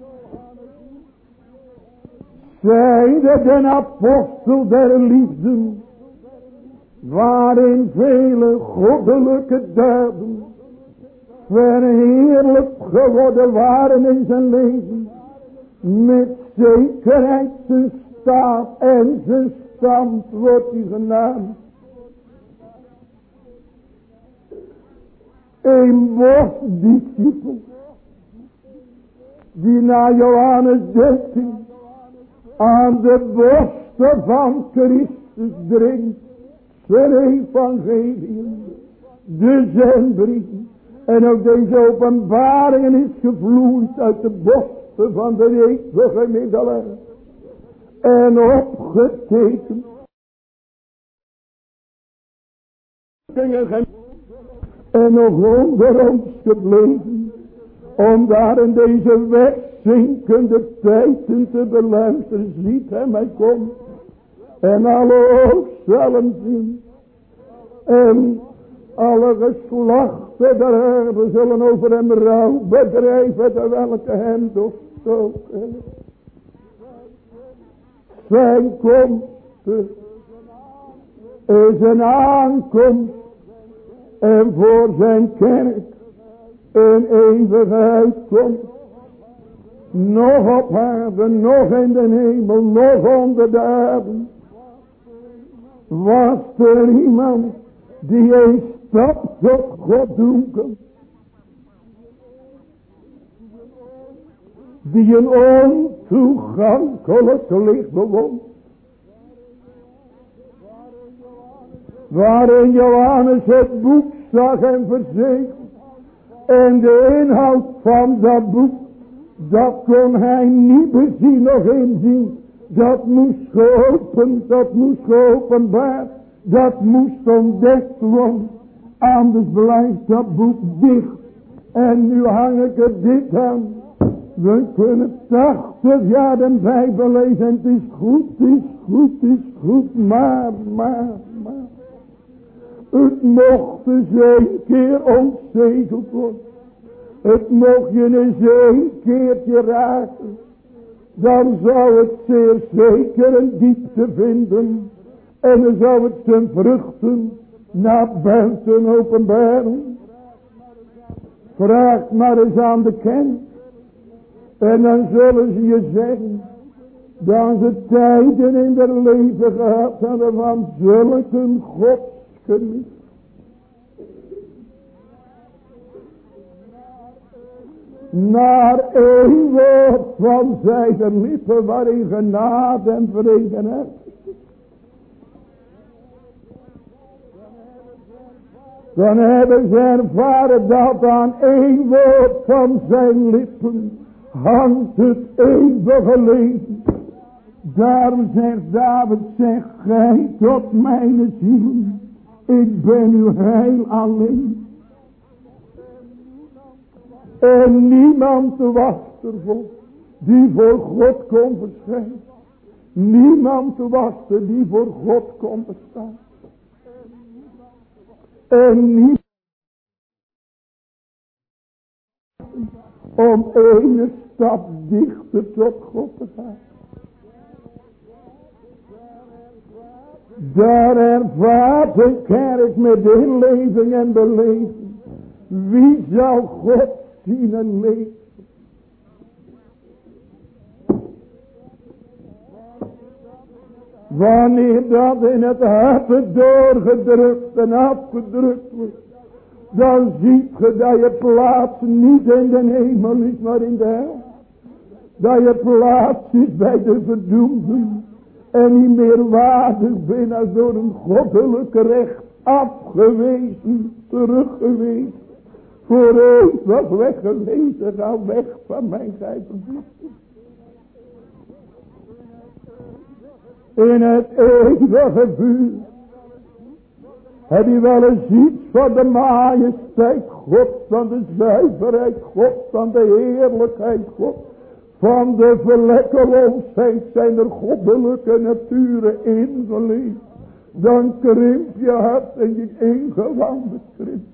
Zijde den apostel der liefde, waarin vele goddelijke daden verheerlijk geworden waren in zijn leven. Met zekerheid zijn staat en zijn stand wordt hij genaamd. Een bosdiscipel die naar Johannes dertien aan de borsten van Christus drinkt zijn evangelie, de zendbrief. En ook deze openbaringen is gevloeid uit de borsten van de eeuwige middelaar. En opgetekend. En nog onder ons gebleven. Om daar in deze wegzinkende tijden te beluisteren. Ziet hem, hij komt. En alle oog zullen zien. En alle geslachten der aarde zullen over hem rouw bedrijven, de welke hem doorstoken. Zijn komst is een aankomst en voor zijn kerk een eeuwige uitkomst. Nog op aarde, nog in de hemel, nog onder de aarde. Was er iemand die een stap tot God doen kan? Die een ontoegankelijk licht bewoont. Waarin Johannes het boek zag en verzegeld. En de inhoud van dat boek, dat kon hij niet bezien of inzien. Dat moest geopend, dat moest geopenbaard, dat moest ontdekt worden. Anders blijft dat boek dicht. En nu hang ik er dit aan. We kunnen tachtig jaar de Bijbel lezen en het is goed, het is goed, het is goed, maar, maar, maar. Het mocht eens een keer ontzegeld worden. Het mocht je eens een keertje raken, dan zou het zeer zeker een diepte vinden. En dan zou het zijn vruchten naar buiten openbaren. Vraag maar eens aan de kennis. En dan zullen ze je zeggen, dat ze tijden in haar leven gehad hadden van zulke godsgeniet. Naar één woord van zijn lippen waarin genade en vrede hebt. Dan hebben ze ervaren dat aan één woord van zijn lippen hangt het eeuwige leven. Daarom zegt David, zeg gij tot mijn ziel, ik ben uw heil alleen. En niemand was ervoor die voor God kon verschijnen. Niemand was er die voor God kon bestaan. En niet om ene stap dichter tot God te gaan. Daar ervaart de kerk met inleving en beleving. Wie zou God zien en leven? Wanneer dat in het hart doorgedrukt en afgedrukt wordt, dan ziet je dat je plaats niet in de hemel is, maar in de hel. Dat je plaats is bij de verdoemden en niet meer waardig bent als door een goddelijk recht afgewezen, teruggewezen, voor eeuwig weggewezen, ga weg van mijn gijvervloekte. In het eeuwige vuur. Heb je wel eens iets van de majesteit God, van de zuiverheid God, van de heerlijkheid God, van de vlekkeloosheid zijn er goddelijke naturen ingeleefd. Dan krimp je hart en je ingewanden krimpt.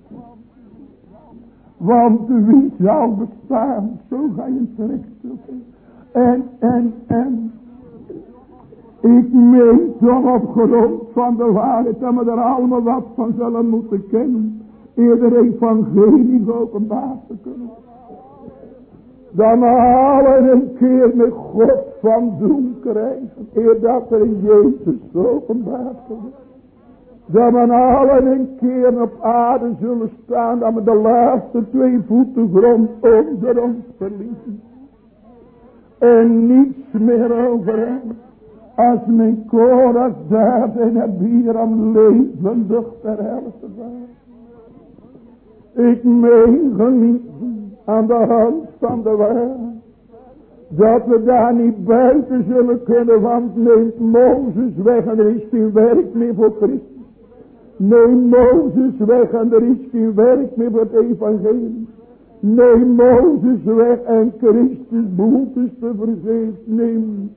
Want wie zou bestaan, zo ga je terecht. En, en, en. Ik meen toch op grond van de waarheid dat we er allemaal wat van zullen moeten kennen. Eerder evangelie openbaar te kunnen. Dan we allen een keer met God van doen krijgen. Eer dat er in Jezus openbaar wordt. Dat we allen een keer op aarde zullen staan. Dat we de laatste twee voeten grond onder ons verliezen. En niets meer over hem. Als mijn koras daar in het bier am levendig ter helft waren. Ik meen geliefden aan de hand van de waarheid. Dat we daar niet buiten zullen kunnen. Want neemt Mozes weg en er is geen werk meer voor Christus. Neem Mozes weg en er is geen werk meer voor het evangelie. Neem Mozes weg en Christus behoeftes te vergeefs. Neem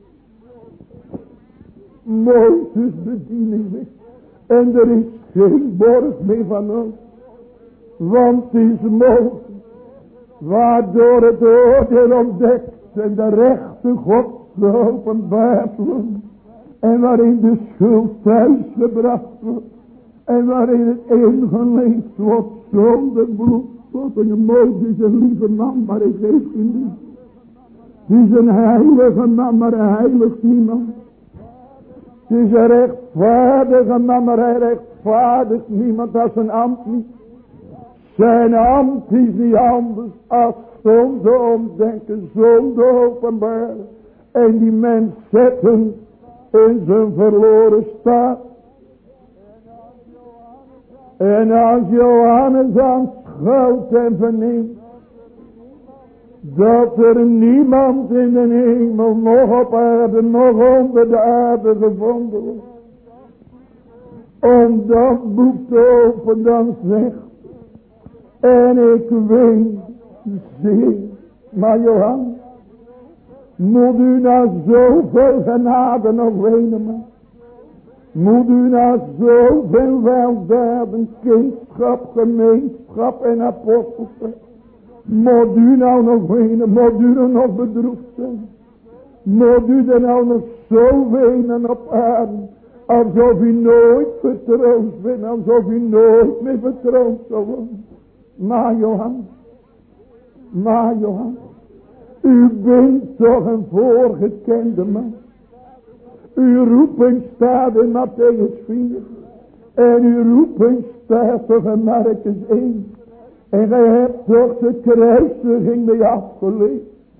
Mozes bediening weg. En er is geen borg meer van ons. Want het is Mozes. Waardoor het oordeel ontdekt. En de rechte God geopenbaard wordt. En waarin de schuld thuis gebracht wordt. En waarin het ingeleefd wordt zonder bloed. God en Mozes is een lieve man, maar hij geeft hem niet. Het is een heilige man, maar hij heiligt niemand. Het is een rechtvaardige man, maar hij rechtvaardigt niemand als een ambt niet. Zijn ambt is niet anders als zonde omdenken, zonde openbaren. En die mens zetten in zijn verloren staat. En als Johannes aanschouwt en verneemt dat er niemand in de hemel, nog op aarde, nog onder de aarde gevonden wordt. Om dat boek te openen, dan zegt, en ik weet zeer, maar Johannes, moet u na zoveel genade nog wenen, man. Moet u na zoveel weldaden, kindschap, gemeenschap en apostelschap. Moet u nou nog wenen, moet u er nog bedroefd zijn. Moet u er nou nog zo wenen op aarde. Alsof u nooit vertroost bent, alsof u nooit meer vertroost zal worden. Maar Johannes, maar Johannes, u bent toch een voorgekende man. Uw roeping staat in Matthäus vier. En uw roeping staat toch in Markus één. En gij hebt toch de kruisiging mee afgelegd.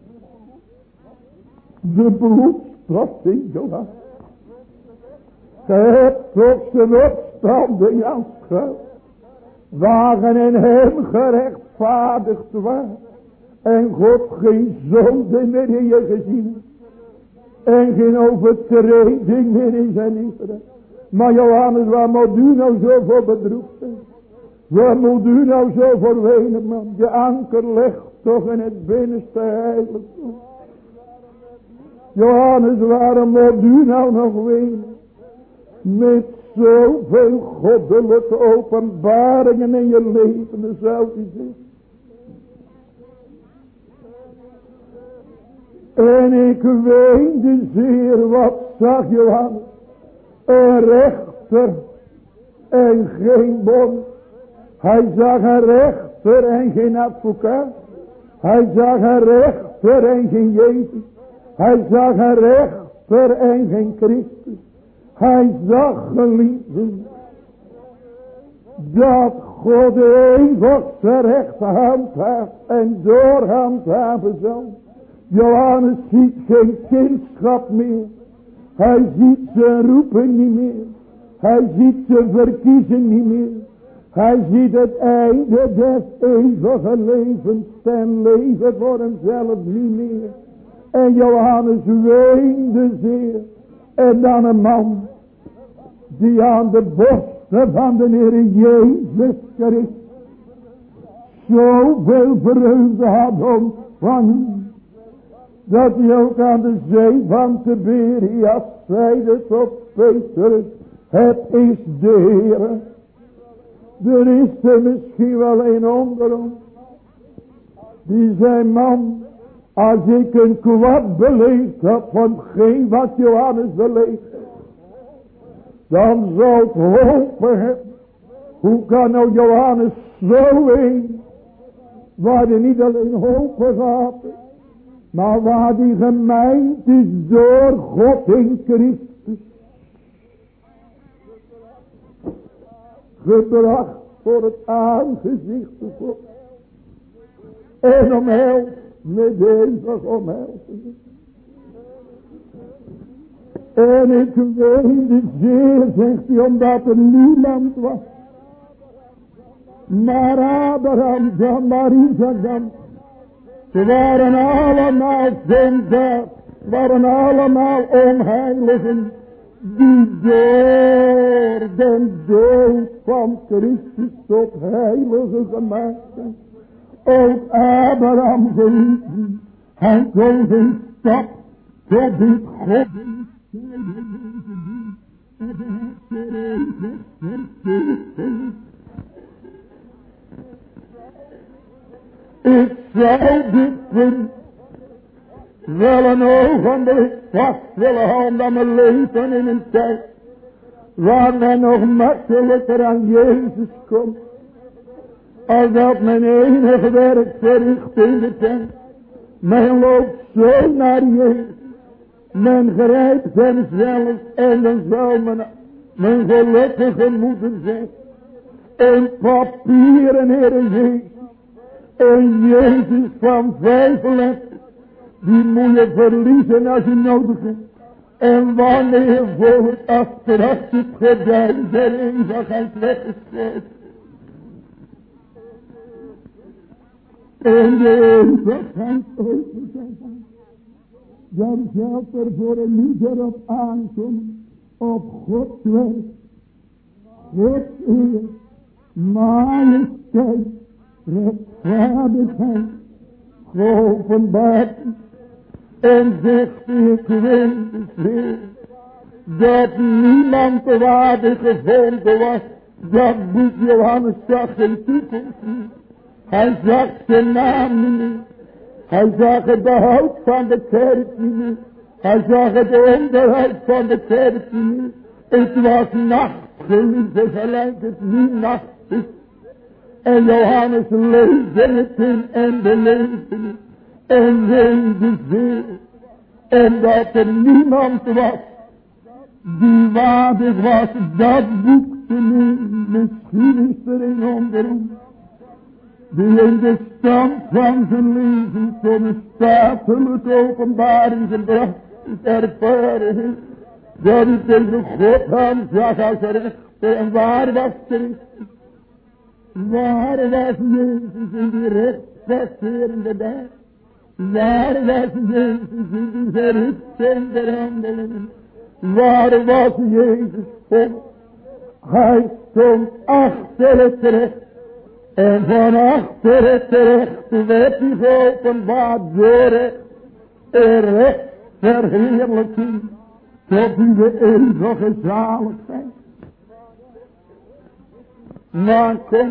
De bloedstofting, Johannes. Gij hebt toch zijn opstanding aanschouwd. Wagen in hem gerechtvaardigd waren. En God geen zonde meer in je gezien. En geen overtreding meer in zijn liefde. Maar Johannes, waar moet u nou zo voor bedroefd zijn? Waar moet u nou zo voor wenen, man? Je anker ligt toch in het binnenste heiligdom. Johannes, waarom moet u nou nog wenen? Met zoveel goddelijke openbaringen in je leven, dan zou u zeggen. En ik weende zeer, wat zag Johannes? Een rechter en geen bond. Hij zag een rechter en geen advocaat. Hij zag een rechter en geen Jezus. Hij zag een rechter en geen Christus. Hij zag, geliefde, dat God de eeuwigste recht handhaaft en doorhandhaven zal. Johannes ziet geen kindschap meer. Hij ziet zijn roeping niet meer. Hij ziet zijn verkiezing niet meer. Hij ziet het einde des eeuwige levens ten leven voor hemzelf niet meer. En Johannes weende zeer. En dan een man die aan de borsten van de Heer Jezus Christus zoveel vreugde had ontvangen, dat hij ook aan de zee van Tiberias zeide tot Petrus, het is de Heer. Er is er misschien wel een onder ons die zei, man, als ik een kwad beleefd heb van geen wat Johannes beleefd, dan zou ik hopen hebben. Hoe kan nou Johannes zo een, waar hij niet alleen hopen gehad heeft, maar waar die gemeend is door God in Christus, gebracht voor het aangezicht van God en omhelst met eeuwig omhelzing. En ik weende zeer, zegt hij, omdat er niemand was, maar Abraham dan, maar Isaac dan. Ze waren allemaal zondaars, waren allemaal onheiligen, die door den dood van Christus tot heilige gemaakt zijn. Ook Abraham geliefden, hij kon geen stap tot dit God. Ik zou dit punt wel een ogenblik vast willen houden aan mijn leven in een tijd waar men nog makkelijker aan Jezus komt, als dat men enig werk verricht in de tent. Men loopt zo naar Jezus, men grijpt hem zelf en dan zou men, men gelukkige moeten zijn. Een papieren Heere Jezus, een Jezus van vijf letters, die moet je verliezen als je nodig hebt. En wanneer voor het achteraf het gordijn der eeuwigheid weggesloten. En de eeuwigheid open zijn. Dan zal er voor een ieder op aankomen, op Gods werk, Gods eer, majesteit, rechtvaardigheid, geopenbaard. En zegt ik weet zeer, dat niemand te waarde gevonden was, dat boek Johannes zag geen toekomst niet. Hij zag zijn naam niet meer. Hij zag het behoud van de kerk niet meer. Hij zag het onderhoud van de kerk niet meer. Het was nacht, geliefde, gelijk het nu nacht is. En Johannes leefde het in en beleefde het. En weende zeer. En dat er niemand was die waardig was dat boek te nemen. Misschien is er een onder ons die in de stand van zijn leven zo'n statelijke openbaring gebracht is, ervaren heeft, dat hij tegen God aan zag als rechter en waar was Christus. Waar was Jezus in die rechtvaarderende dag? Waar was Jezus in die verrichtende handelingen? Waar was Jezus voor? Hij stond achter het recht. En van achter het recht werd hij geopenbaard door het recht verheerlijking tot uw eeuwige zaligheid. Maar kom,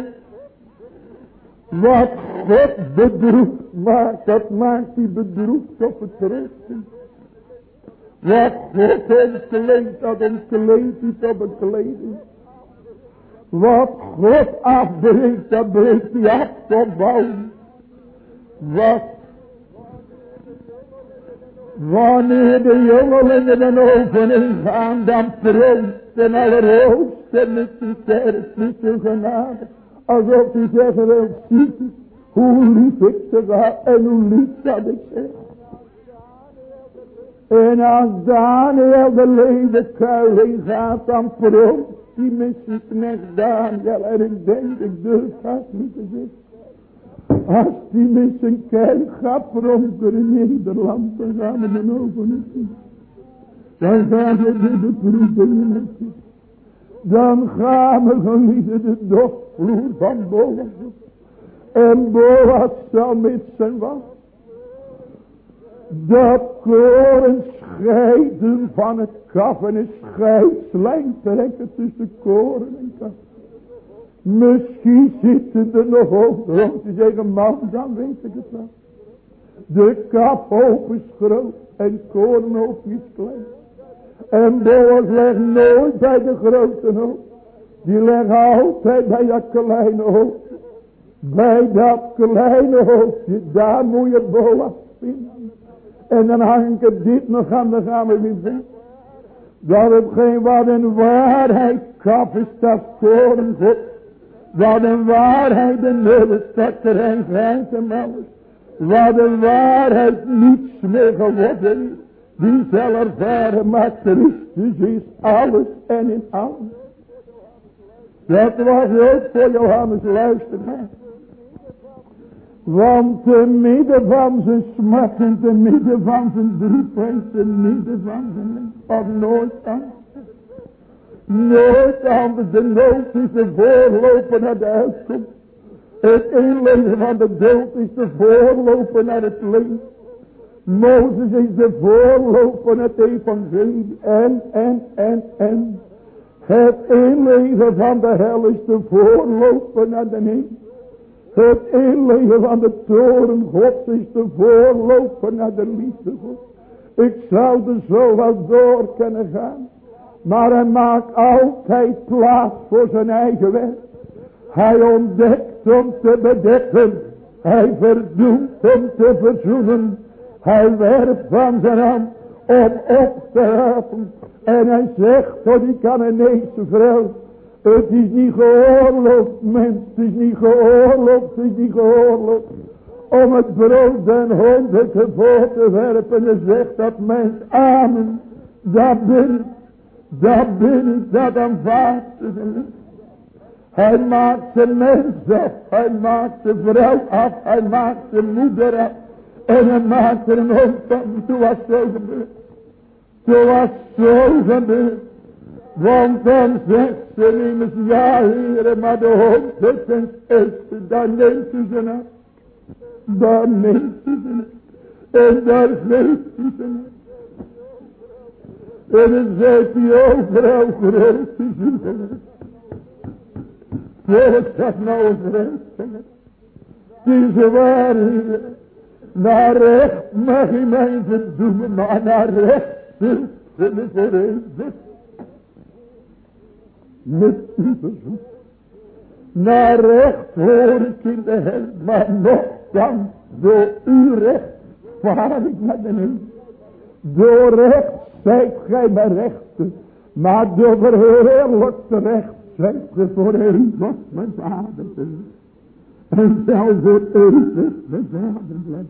wat God bedroefd maakt, dat maakt hij bedroefd op het rechte. Wat God ons kleedt, dat ons kleedt is op het kleding. Wat God afbreekt, dat breekt hij af tot bouwen. Wat? Wanneer de jongelingen een oven ingaan, dan troost en allerhoogste met zijn sterfelijke genade. Alsof hij zeggen wil, ziet hoe lief ik ze ga en hoe lief dat ik zeg. En als Daniel de leeuwenkuil in gaat, dan proost hij met zijn knecht Daniel. En ik denk, ik durf haast niet te zeggen. Als die met zijn kerk gaat pronkeren in Nederland, dan gaan we de ogen zien. Dan gaan we de beproevingen zien. Dan gaan we geliefde de dochtvloer van Boas. En Boas zal met zijn was. Dat koren scheiden van het kaf en een scheidslijn trekken tussen koren en kaf. Misschien zitten er nog over om te zeggen, man, dan weet ik het wel. De kafhoop is groot en korenhoop is klein. En Boas legt nooit bij de grote hoop. Die legt altijd bij dat kleine hoop. Bij dat kleine hoopje, daar moet je Boas vinden. En dan hang ik het dit nog aan, dan gaan we weer verder. Dat hetgeen wat een waarheid kaf is, dat koren God. Wat een waarheid de nullenstekker en grijze alles. Wat een waarheid niets meer geworden is. Die zal ervaren, maar Christus is alles en in alles. Dat was ook voor Johannes, luister maar. Want te midden van zijn smakken, te midden van zijn droefheid, te midden van zijn leven, of nooit anders. Nooit anders, de nood is de voorloper naar de uitkomst. Het inleven van de dood is de voorloper naar het leven. Mozes is de voorloper naar het evangelie. En, en, en, en. Het inleven van de hel is de voorloper naar de hemel. Het inleven van de toren Gods is de voorloper naar de liefde Gods. Ik zou er zo wel door kunnen gaan. Maar hij maakt altijd plaats voor zijn eigen werk. Hij ontdekt om te bedekken. Hij verdoemt om te verzoenen. Hij werpt van zijn hand om op te helpen. En hij zegt tot die Canaanese vrouw. Het is niet geoorloofd, mens. Het is niet geoorloofd. Het is niet geoorloofd. Om het brood den honden te voor te werpen. En zegt dat mens, amen. Dat ben ik. Dat ben ik. Dat aanvaardt ze. Hij maakt zijn mens af. Hij maakt zijn vrouw af. Hij maakt zijn moeder af. En hij maakt er een hond van. Toen was zo gebeurd. Toen was zo gebeurd. Want dan zegt ze immers, ja heren, maar de hond is een eerste. Dan neemt u ze af. Dan neemt u ze af. En daar geeft u ze af. En dan zegt hij overal groot is u. Volgens dat nou overeenstemmend. Het is waar, Heer. Naar recht mag je mij verdoemen, maar naar recht zullen we voor eeuwig met u bezoeken. Naar recht hoor ik in de hel, maar nogthans door uw recht vaar ik naar beneden. Door recht zijt gij mijn rechter, maar door verheerlijkte recht zijt gij voor eeuwig mijn vader. En zelfs voor eeuwig mijn vader blijft.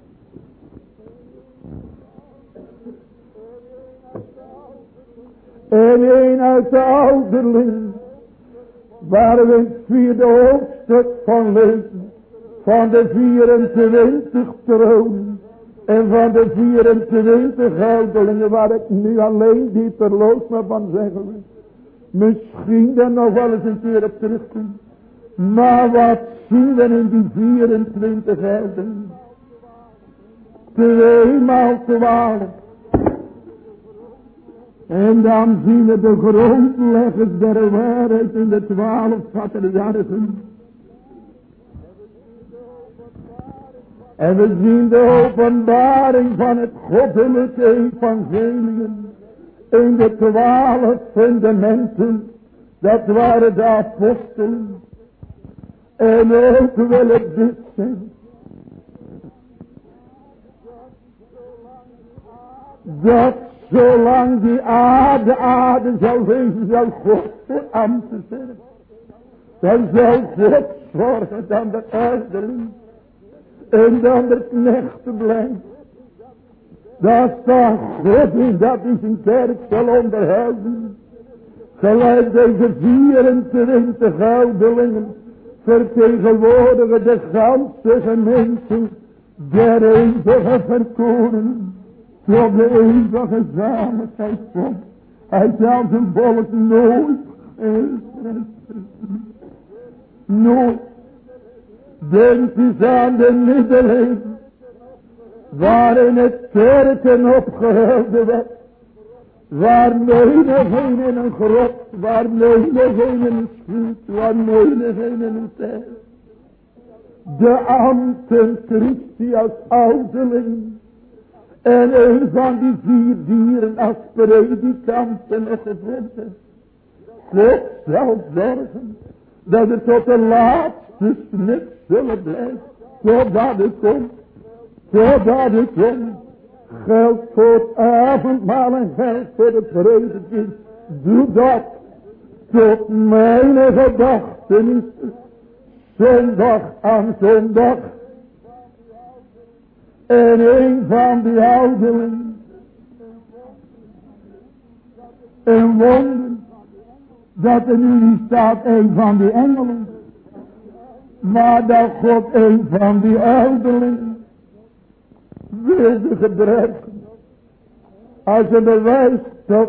En een uit de ouderling, waar we het vierde hoofdstuk van lezen, van de vierentwintig tronen en van de vierentwintig ouderlingen, waar ik nu alleen die terloos maar van zeggen wil. Misschien dan nog wel eens een keer op terugkomen. Maar wat zien we in die vierentwintig ouderlingen? Tweemaal twaalf. En dan zien we de grondleggers der waarheid in de twaalf patriarchen. En we zien de openbaring van het goddelijke evangelium in de twaalf fundamenten. Dat waren de apostelen. En ook wil ik dit zeggen. Dat zolang die aarde aarde zal wezen, zal God voor ambten zijn. Dan zal God zorgen dan de ouderling. En dan de knechten blijft. Daar staat God in dat hij zijn kerk zal onderhouden. Gelijk deze vierentwintig ouderlingen vertegenwoordigen de ganse gemeente der eeuwige verkoren. Tot de eeuwige zaligheid komt. Hij zal zijn volk nooit uitstrekken. Nooit. Denk eens aan de middeleeuwen. Waarin het kerken opgehouden werd. Waar menigeen in een grot. Waar menigeen in een schuut. Waar menigeen in een tijd. De ambten Christi als ouderling. En een van die vier dieren als predikanten nog gevonden. God zal zorgen dat het tot de laatste snik zullen blijven. Totdat het komt. Totdat het komt. Geld voor het avondmaal en geld voor de prediking. Doe dat tot mijn gedachtenis. Zondag aan zondag. En een van die ouderlingen. Een wonder. Dat er nu niet staat een van die engelen. Maar dat God een van die ouderlingen wilde gebruiken. Als een bewijs dat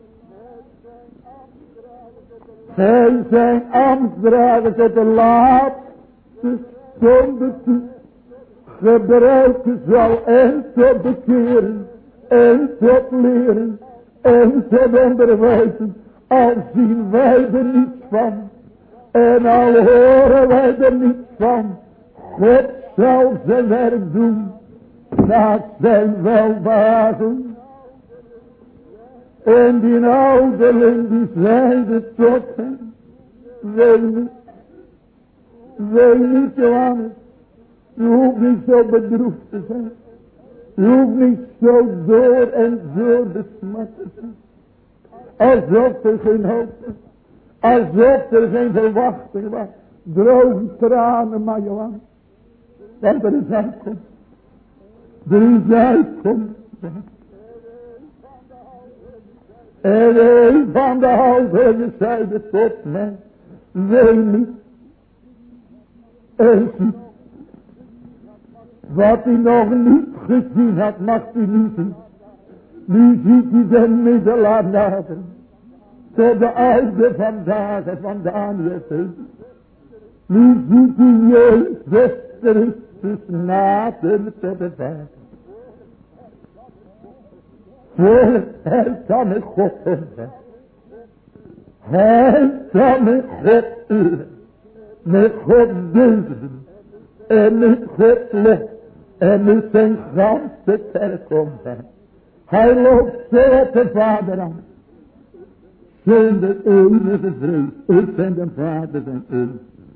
hij zijn ambtsdrager tot de laatste stonde toe gebruiken zal en tot bekeren en tot leren en tot onderwijzen. Al zien wij er niets van en al horen wij er niets van. God zal zijn werk doen naar zijn welbehagen. En die ouderling die zeide tot hem, ween niet, ween niet Johannes. Je hoeft niet zo bedroefd te zijn. Je hoeft niet zo door en door de smat te zijn. Alsof er geen hoop was. Alsof er geen verwachting was. Droom tranen maar Johannes. Want er is uitkomst. Er is uitkomst. En een van de ouderen zeide tot mij. Ween niet. En zie. Wat hij nog niet gezien had, mag hij niet zien. Nu ziet hij de middelaar naderen. Tot de oude vandaag van Daniel. Nu ziet hij Jezus Christus naderen tot de Vader. Voor hij kan met God omgaan. Hij kan met God uren. Met God dulden. En met Gods lof. En met zijn ganse kerk omheen. Hij loopt zo op de Vader aan. Zonder enige vrees. Ik ben de Vader van u.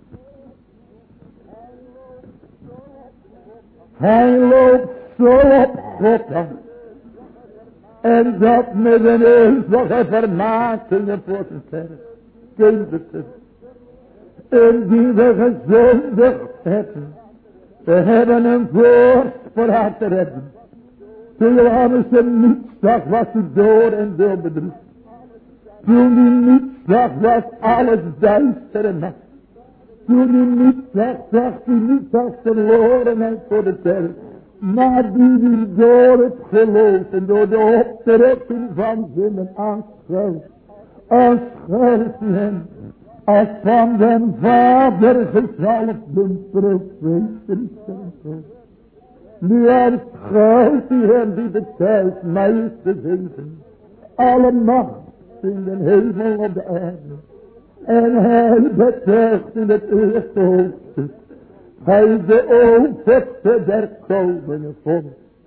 Hij loopt zo op God aan. En dat met een eeuwige vermakingen voor zijn kerk. Kinderen. En die we gezondigd hebben. We hebben een voorspraak te redden. Toen Johannes hem niet zag, was hij door en door bedroefd. Toen hij niet zag, was alles duister en nacht. Toen hij niet zag, zag hij niet als verlorenheid voor de kerk. Maar die hij door het geloof en door de optrekking van zinnen aanschouwt. Aanschouwt hem als van den Vader gezalfde profeet. Nu aanschouwt hij hem die betuigt mij is gegeven. Alle macht in de hemel op de aarde. En hij betuigt in het eerste hoofdstuk. Hij is de overste der komende volk.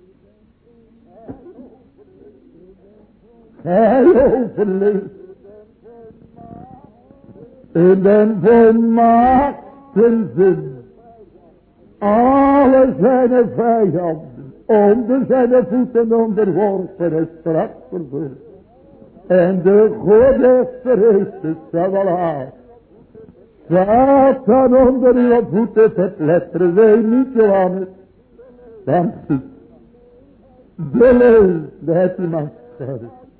Hij overleeft in den volmaakten zin. Alle zijn vijanden onder zijn voeten onderworpen en straks vervuld. En de God des vreestes zal wel aan. Satan onder uw voeten verpletteren. Wij niet Johannes. Dan ziet. De leeuw. Dat heeft iemand gezegd.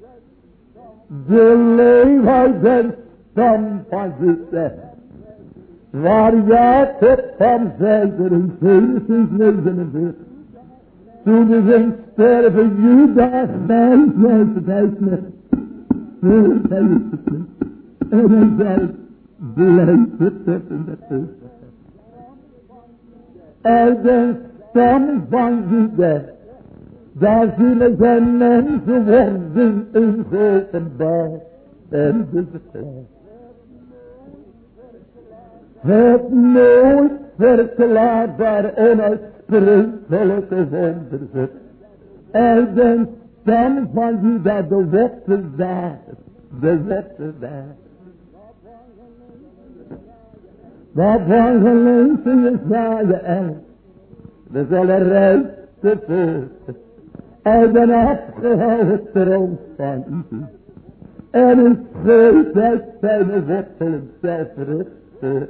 De leeuw uit den stam van Juda. Waar Jacob van zijde in Genesis negenenveertig. Toen hij zijn sterven Juda mij zei het hij is met. Hij is het. En hij zei blijf het tussen de tussen. Uit de stam van Juda. Daar zullen zijn mensen worden in geopenbaar en beschermd. Het nooit verklaarbaar onuitspreekelijke wonderwerk. Uit de stam van Juda de wortel daar. De wortel daar. Waarvan gelezen is naar je elf. We zullen ruisten voort. Uit een afgehouden troon van u. En een scheut uit zijn wortelen zelf rusten.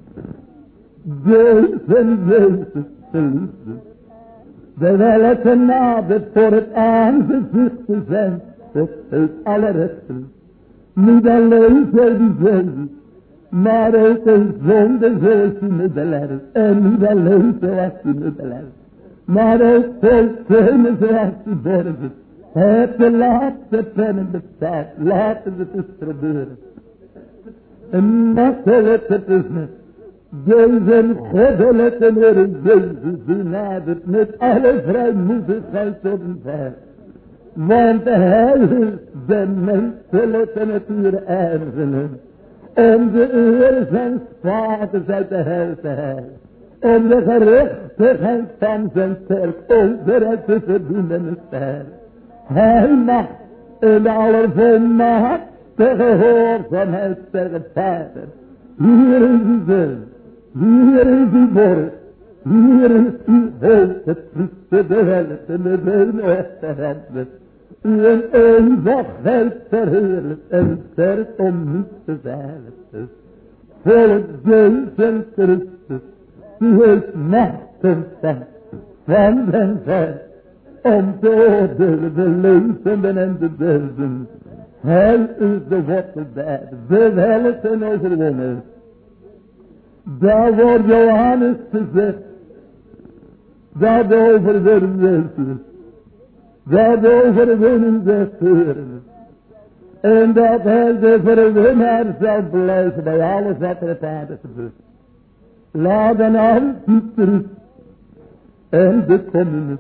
Deze Jezus geliefde. Terwijl het een nadert voor het aangezicht te zijn. Dat heeft alle rechten. Niet alleen zijn die zijn. Maar ook een zonde zoals hij middelaar. En niet alleen zoals hij middelaar. Maar ook volkomen zoals hij borgen. Hij heeft de laatste pennen bestaat. Laten we het eens proberen. En makkelijk het is met. Deze goddelijke Heer Jezus die nadert met alle vrijmoedigheid tot een vaart. Want hij is de menselijke natuur erfenen. Om de eer zijn vaders uit de hel te halen. Om de gerechtigheid van zijn kerk over het te verdienen ster. Hij mag in allervolmaakte gehoorzaamheid zeggen Vader. Hier is uw wil. Hier is uw borg. Hier is uw hoofd. Het priester de welt en de been achterhanden. U een eenvoudigheid verheerlijkt en sterk om niet te veiligen. Volk Jezus Christus, u heeft machten van den ver, om te oordelen de levenden en de doden. Hij is de wortel daar, de welke en overwonnen. Daar wordt Johannes gezegd, dat de overwinning Jezus. Dat de overwinning des Heeren. En dat hij de verwinnaar zal blijven bij alles wat er het aarde gebeurt. Laat een antichrist en de communist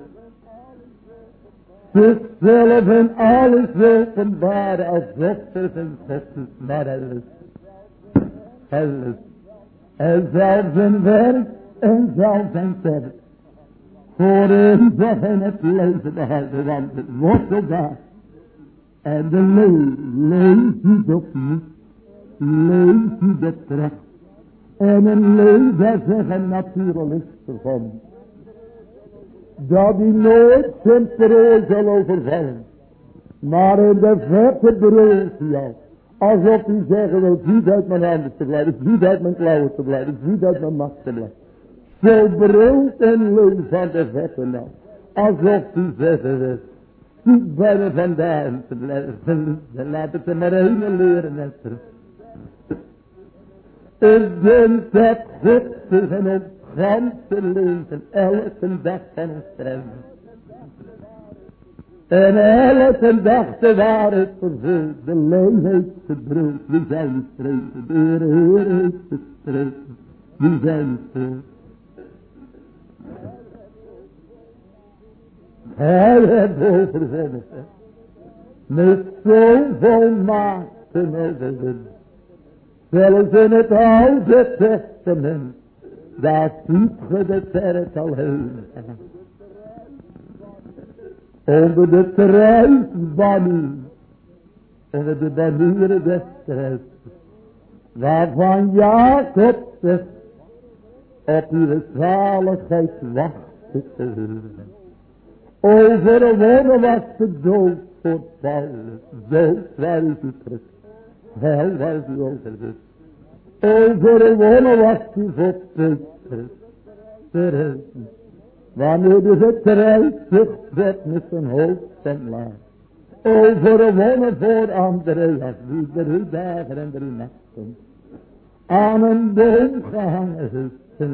zichzelf en alles openbaren als dochter van Christus, maar hij is. Hij is. Hij zal zijn werk en zal zijn verder voor eeuwig in het leven behouden, want het wordt daar. En de leeuw leeft niet opnieuw, leeft niet het recht. En een leeuw, daar zeggen naturalisten van, dat hij nooit zijn prooi zal overvallen. Maar in de verte brult hij al, alsof hij zeggen wil, ziet uit mijn handen te blijven, ziet uit mijn klauwen te blijven, ziet uit mijn macht te blijven. Zo brult een leeuw van de verte al, alsof hij zeggen wil, ziet bij me vandaan te blijven, laat het er maar een leren en terug. Ik denk dat God zich in ons ganse leven elke dag van ons strijden. En elke dag de waarheid vervult. De leeuw heeft gebrood, we zijn gestreden. De Heer heeft gestreden, we zijn gestreden. Hij heeft overwonnen, met zo'n volmaakte overwinning. Zelfs in het Oude Testament, daar ziet ge de sterren al heen. Onder de kruisbanner, onder de banieren des kruis, waarvan Jacob zegt, op uw zaligheid wacht ik te horen. Overwonnen was de dood voor Paulus, dood was u terug. Hel was u overwinning. Overwonnen was u voor Petrus. Wanneer dus het kruisig werd met zijn hoofd en laag. Overwonnen voor Andreas, die drie dagen en drie nachten aan een boom gehangen heeft.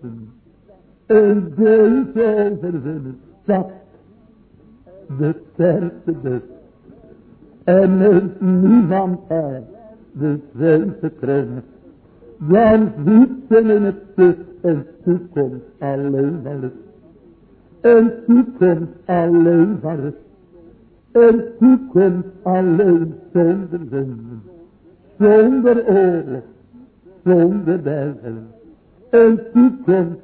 En deze overwinnen zat de sterkste dus. En heeft niemand haar de zeven kronen. Dan ziet ze in het stuk een toekomst alleen van rust. Een toekomst alleen van rust. Een toekomst alleen zonder zonden. Zonder oorlog. Zonder duivelen. Een toekomst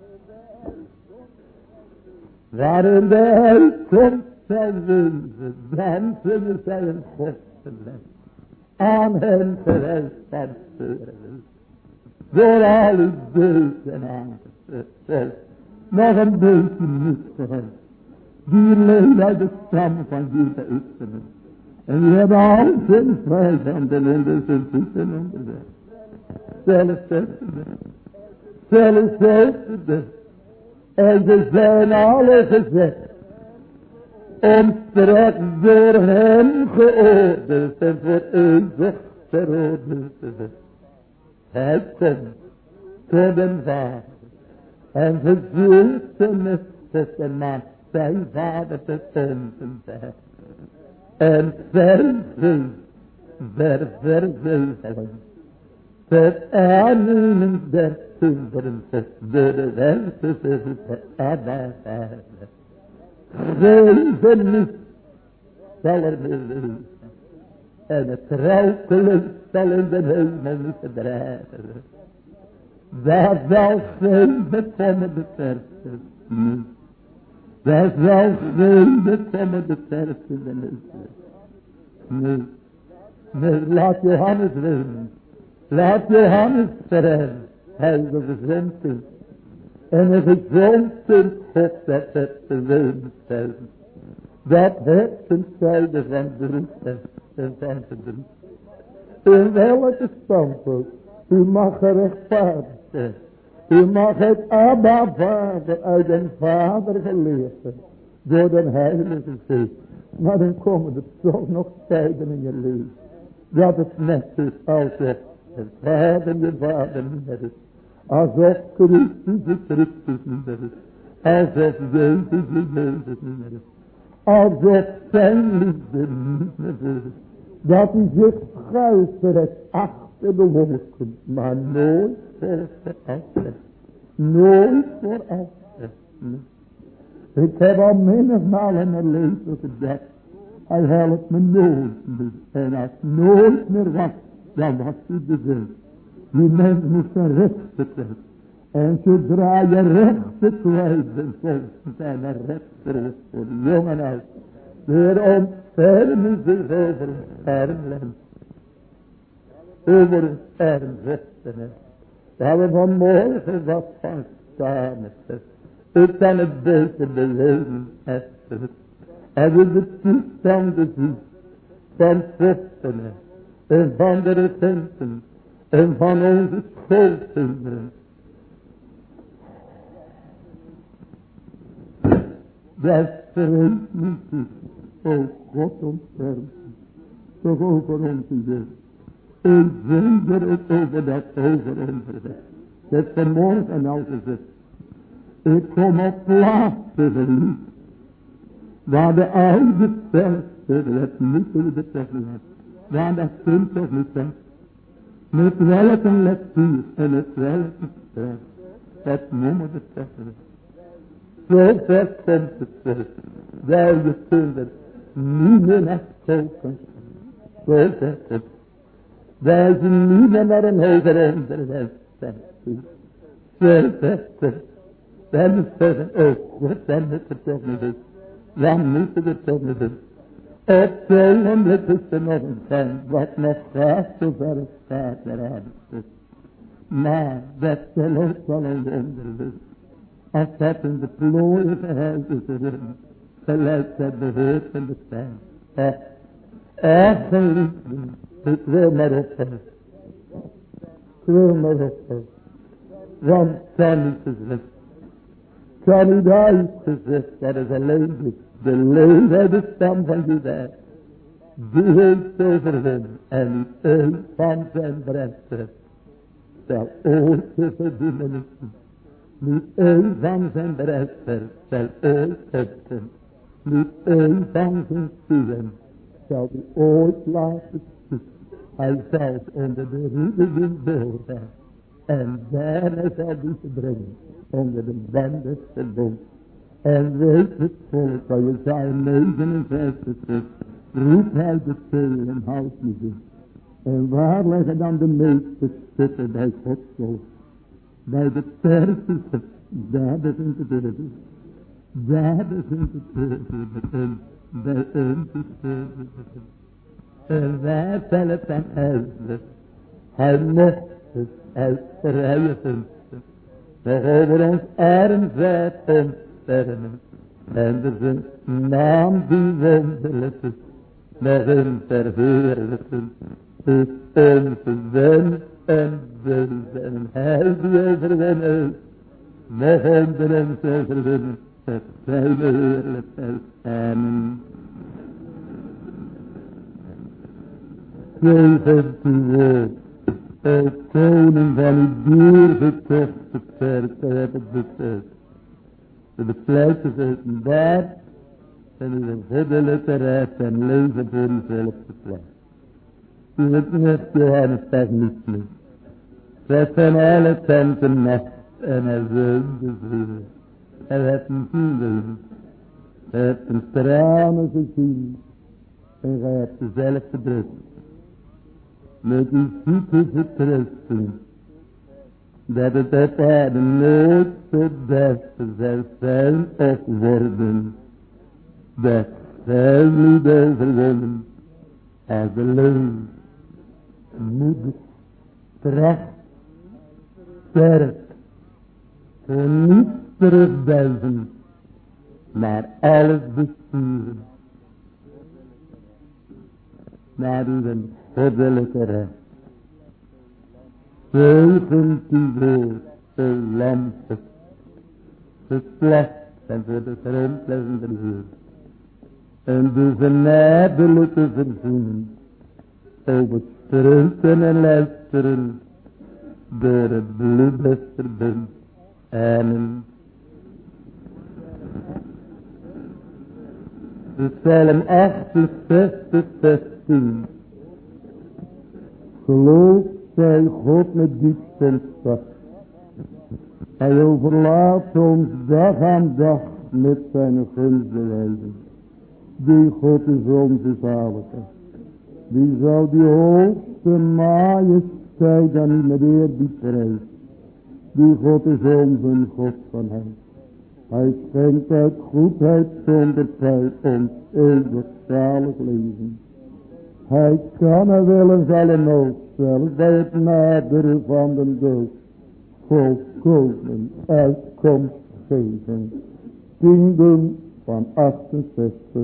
waarin de uitkomst zal wezen. Dan zullen zij een God verleggen. Aan hen gereisd van steuren. Door alle deugden aangestuurd. Nog een beetje nuchter. Die leed uit de stam van Juda Israël. En die hebben al zijn vijanden en de zijn voeten onderweg. Zelfs zesde. Zelfs zesde. En ze zijn alle gezegd. Om straks door hem geoordeeld en voor eeuwig veroordeeld te zijn. Hij komt tot een vader en verzoekt hem met testament zijn vader te zenden zijn. En vervult, ververzegelen, het aannemen der kinderen door de wensen van de Abba Vader. Geven niet zal er bewezen. En het rouwelijk zal in de hemel niet verdragen. Daar zal geen bekomen beperken. Nee. Daar zal geen bekomen beperken. Nee. Nee, laat Johannes weten. Laat Johannes verren. Hij is de gezondte. En de gezondte God dat het te weten stelt. Dat het een zijde van droefheid en van verdriet. In welke standpunt? U mag gerechtvaardigd zijn. U mag het Abba Vader uit den Vader geleerd zijn. Door den Heilige Geest. Maar dan komen er toch nog tijden in je leven. Dat het net is alsof de Vader je Vader niet is. Alsof Christus de Christus niet is. Alsof Jezus de Jezus niet is. Alsof zijn liefde niet meer is. Dat hij zich schuilstrekt achter de wolken. Maar nooit voor altijd. Nooit voor altijd. Ik heb al menigmaal in mijn leven gedacht. Hij helpt me nooit meer. En als nooit meer was, dan was hij de zin. Die mens moest een rust betrekken. En zodra je rechte kwijt bent, zijn er rechters voor de jongen uit. De Heer ontfermen zich over een arm over een arm rechten. Daar we vanmorgen wat van staan. Het zijn het beste beleven. En we de toestanden zien van christenen en van de regenten en van onze schoolkinderen. Dat vreemd niet is, o God ontfermt, toch over onze jeugd. En zonder het over dat over onderweg. Dat vanmorgen al gezegd. Ik kom op plaatsen verliefd. Waar de oude versen, dat moeten we betekenen hebben. Waar dat kunt toch niet zijn. Met welke lectuur en met welke strijd. Dat moeten we betekenen. Zo ver komt het terug. Wij je kinderen niet meer naar school kunnen. Zo ver het. Wij zijn niet meer naar een hoger onderwijs. Zo ver het. Wij moeten zeggen, oh God, wij moeten toch niet doen. Wij moeten het toch niet doen. Op veel moment is er nog een zijn, wat nog gaat, zover het gaat eruit. Maar dat zal ook wel een wonder zijn. Als dat in de plooien gehuizen zullen, gelijk dat behoort en bestaan. Ach, ach, geliefde, ik wil maar ophouden. Ik wil maar ophouden. Want kan niet gezegd. Kan u daar iets gezegd, dat is alleen de, de leeuw uit de stam van Juda. Die heeft overwonnen en niet een van zijn bresten zal ooit te verdienen. Niet een van zijn bresten zal ooit hebben. Niet een van zijn zielen zal die ooit laten zien. Hij zal onder de riedingen doorgaan. En daarna zal hij te brengen onder de bendes verbond. En weet het volk van Jesaja negenenvijftig, roept hij de teel en houdt niet in. En waar liggen dan de meeste stukken bij Gods volk? Bij de terpen, daar begint het deuren. Daar begint het deuren. Bij een te deuren. En waar zal het dan huizen? Hij mocht het uit vrije gunsten. Nog over ons ernstig ontfermen. En er zijn naam die wonderlijk is. Met een verheerlijken. Is onze wens en wil en hij die overwinnen is. Met onder ons overwinnen. Het zijn heerlijkheid. Amen. Zegent uw woord. O koning van uw duurgekochte kerk, wij hebben het besluit. De besluiten zijn daar en u een goddelijke reis en leven voor uzelf te plaatsen. U het net Johannes zegt niet meer. Zij zijn alle tenten nacht en hij woonde vrede. Hij heeft een ziel. Hij heeft een tranen gezien en hij heeft zelf gedrukt. Met uw zieke vertroosten, dat het op aarde nooit zo duister zal zijn of worden, dat zij niet overwonnen, als de leeuw, moedig, kracht, sterk, voor niets terugbuigen, maar alles besturen, naar uw goddelijke recht. Zegent uw woord, de lampen, geslecht en voor de grondleggende ziel. En de genadelijke verzoening, over spreken en luisteren, door het bloed des verbinds. Amen. Psalm achtenzestig, zestien. Geloof zij God met diepste en zacht. Hij overlaat ons dag aan dag met zijn gunstbewijzen. Die God is onze zalige. Wie zou die hoogste majesteit dan niet met eerbied prijzen? Die God is onze God van hem. Hij schenkt uit goedheid zonder pijl ons eeuwig zalig leven. Hij kan er wel eens alle nood, zelfs bij het naderen van de dood, volkomen uitkomst geven. Tienden van achtenzestig.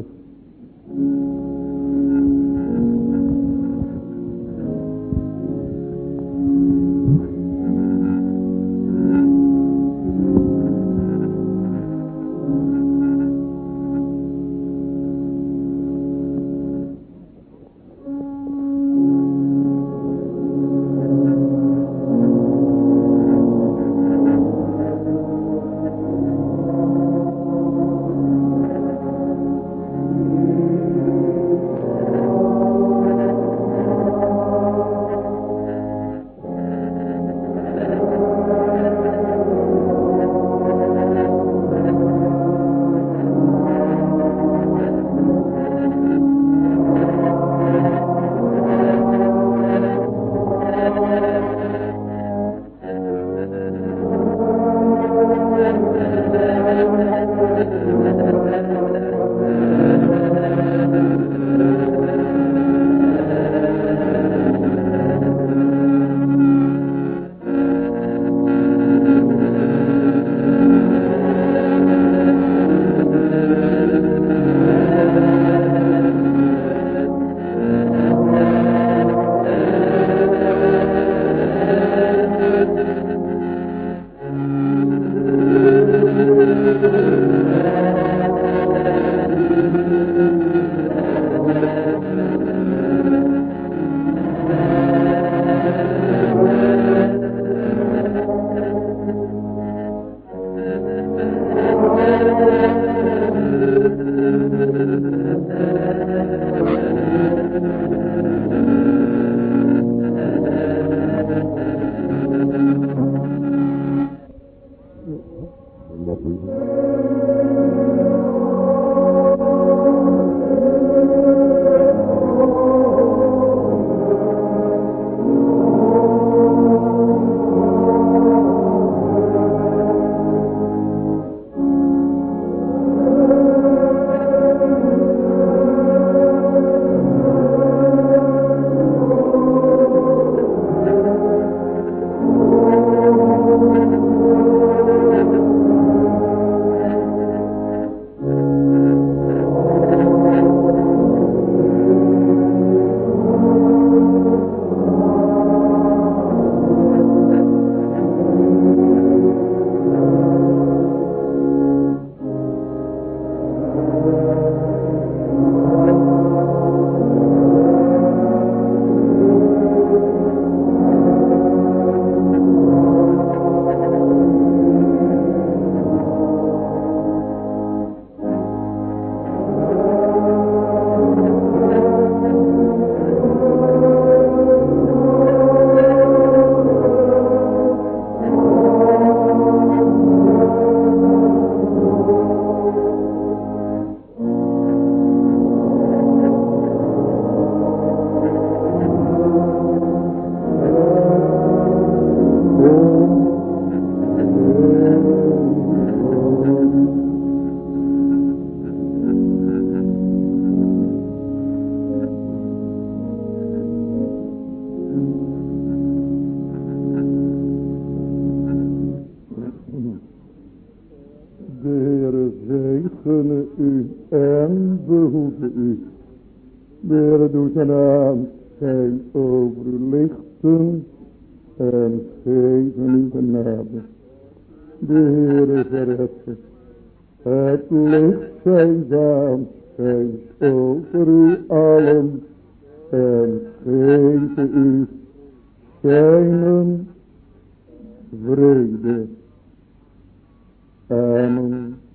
zegene u en behoede u. De Heer doet zijn aanschijn over u lichten en geven u genade. De Heer verheft het licht zijn aanschijn over u allen en geven u zijn vrede. Amen.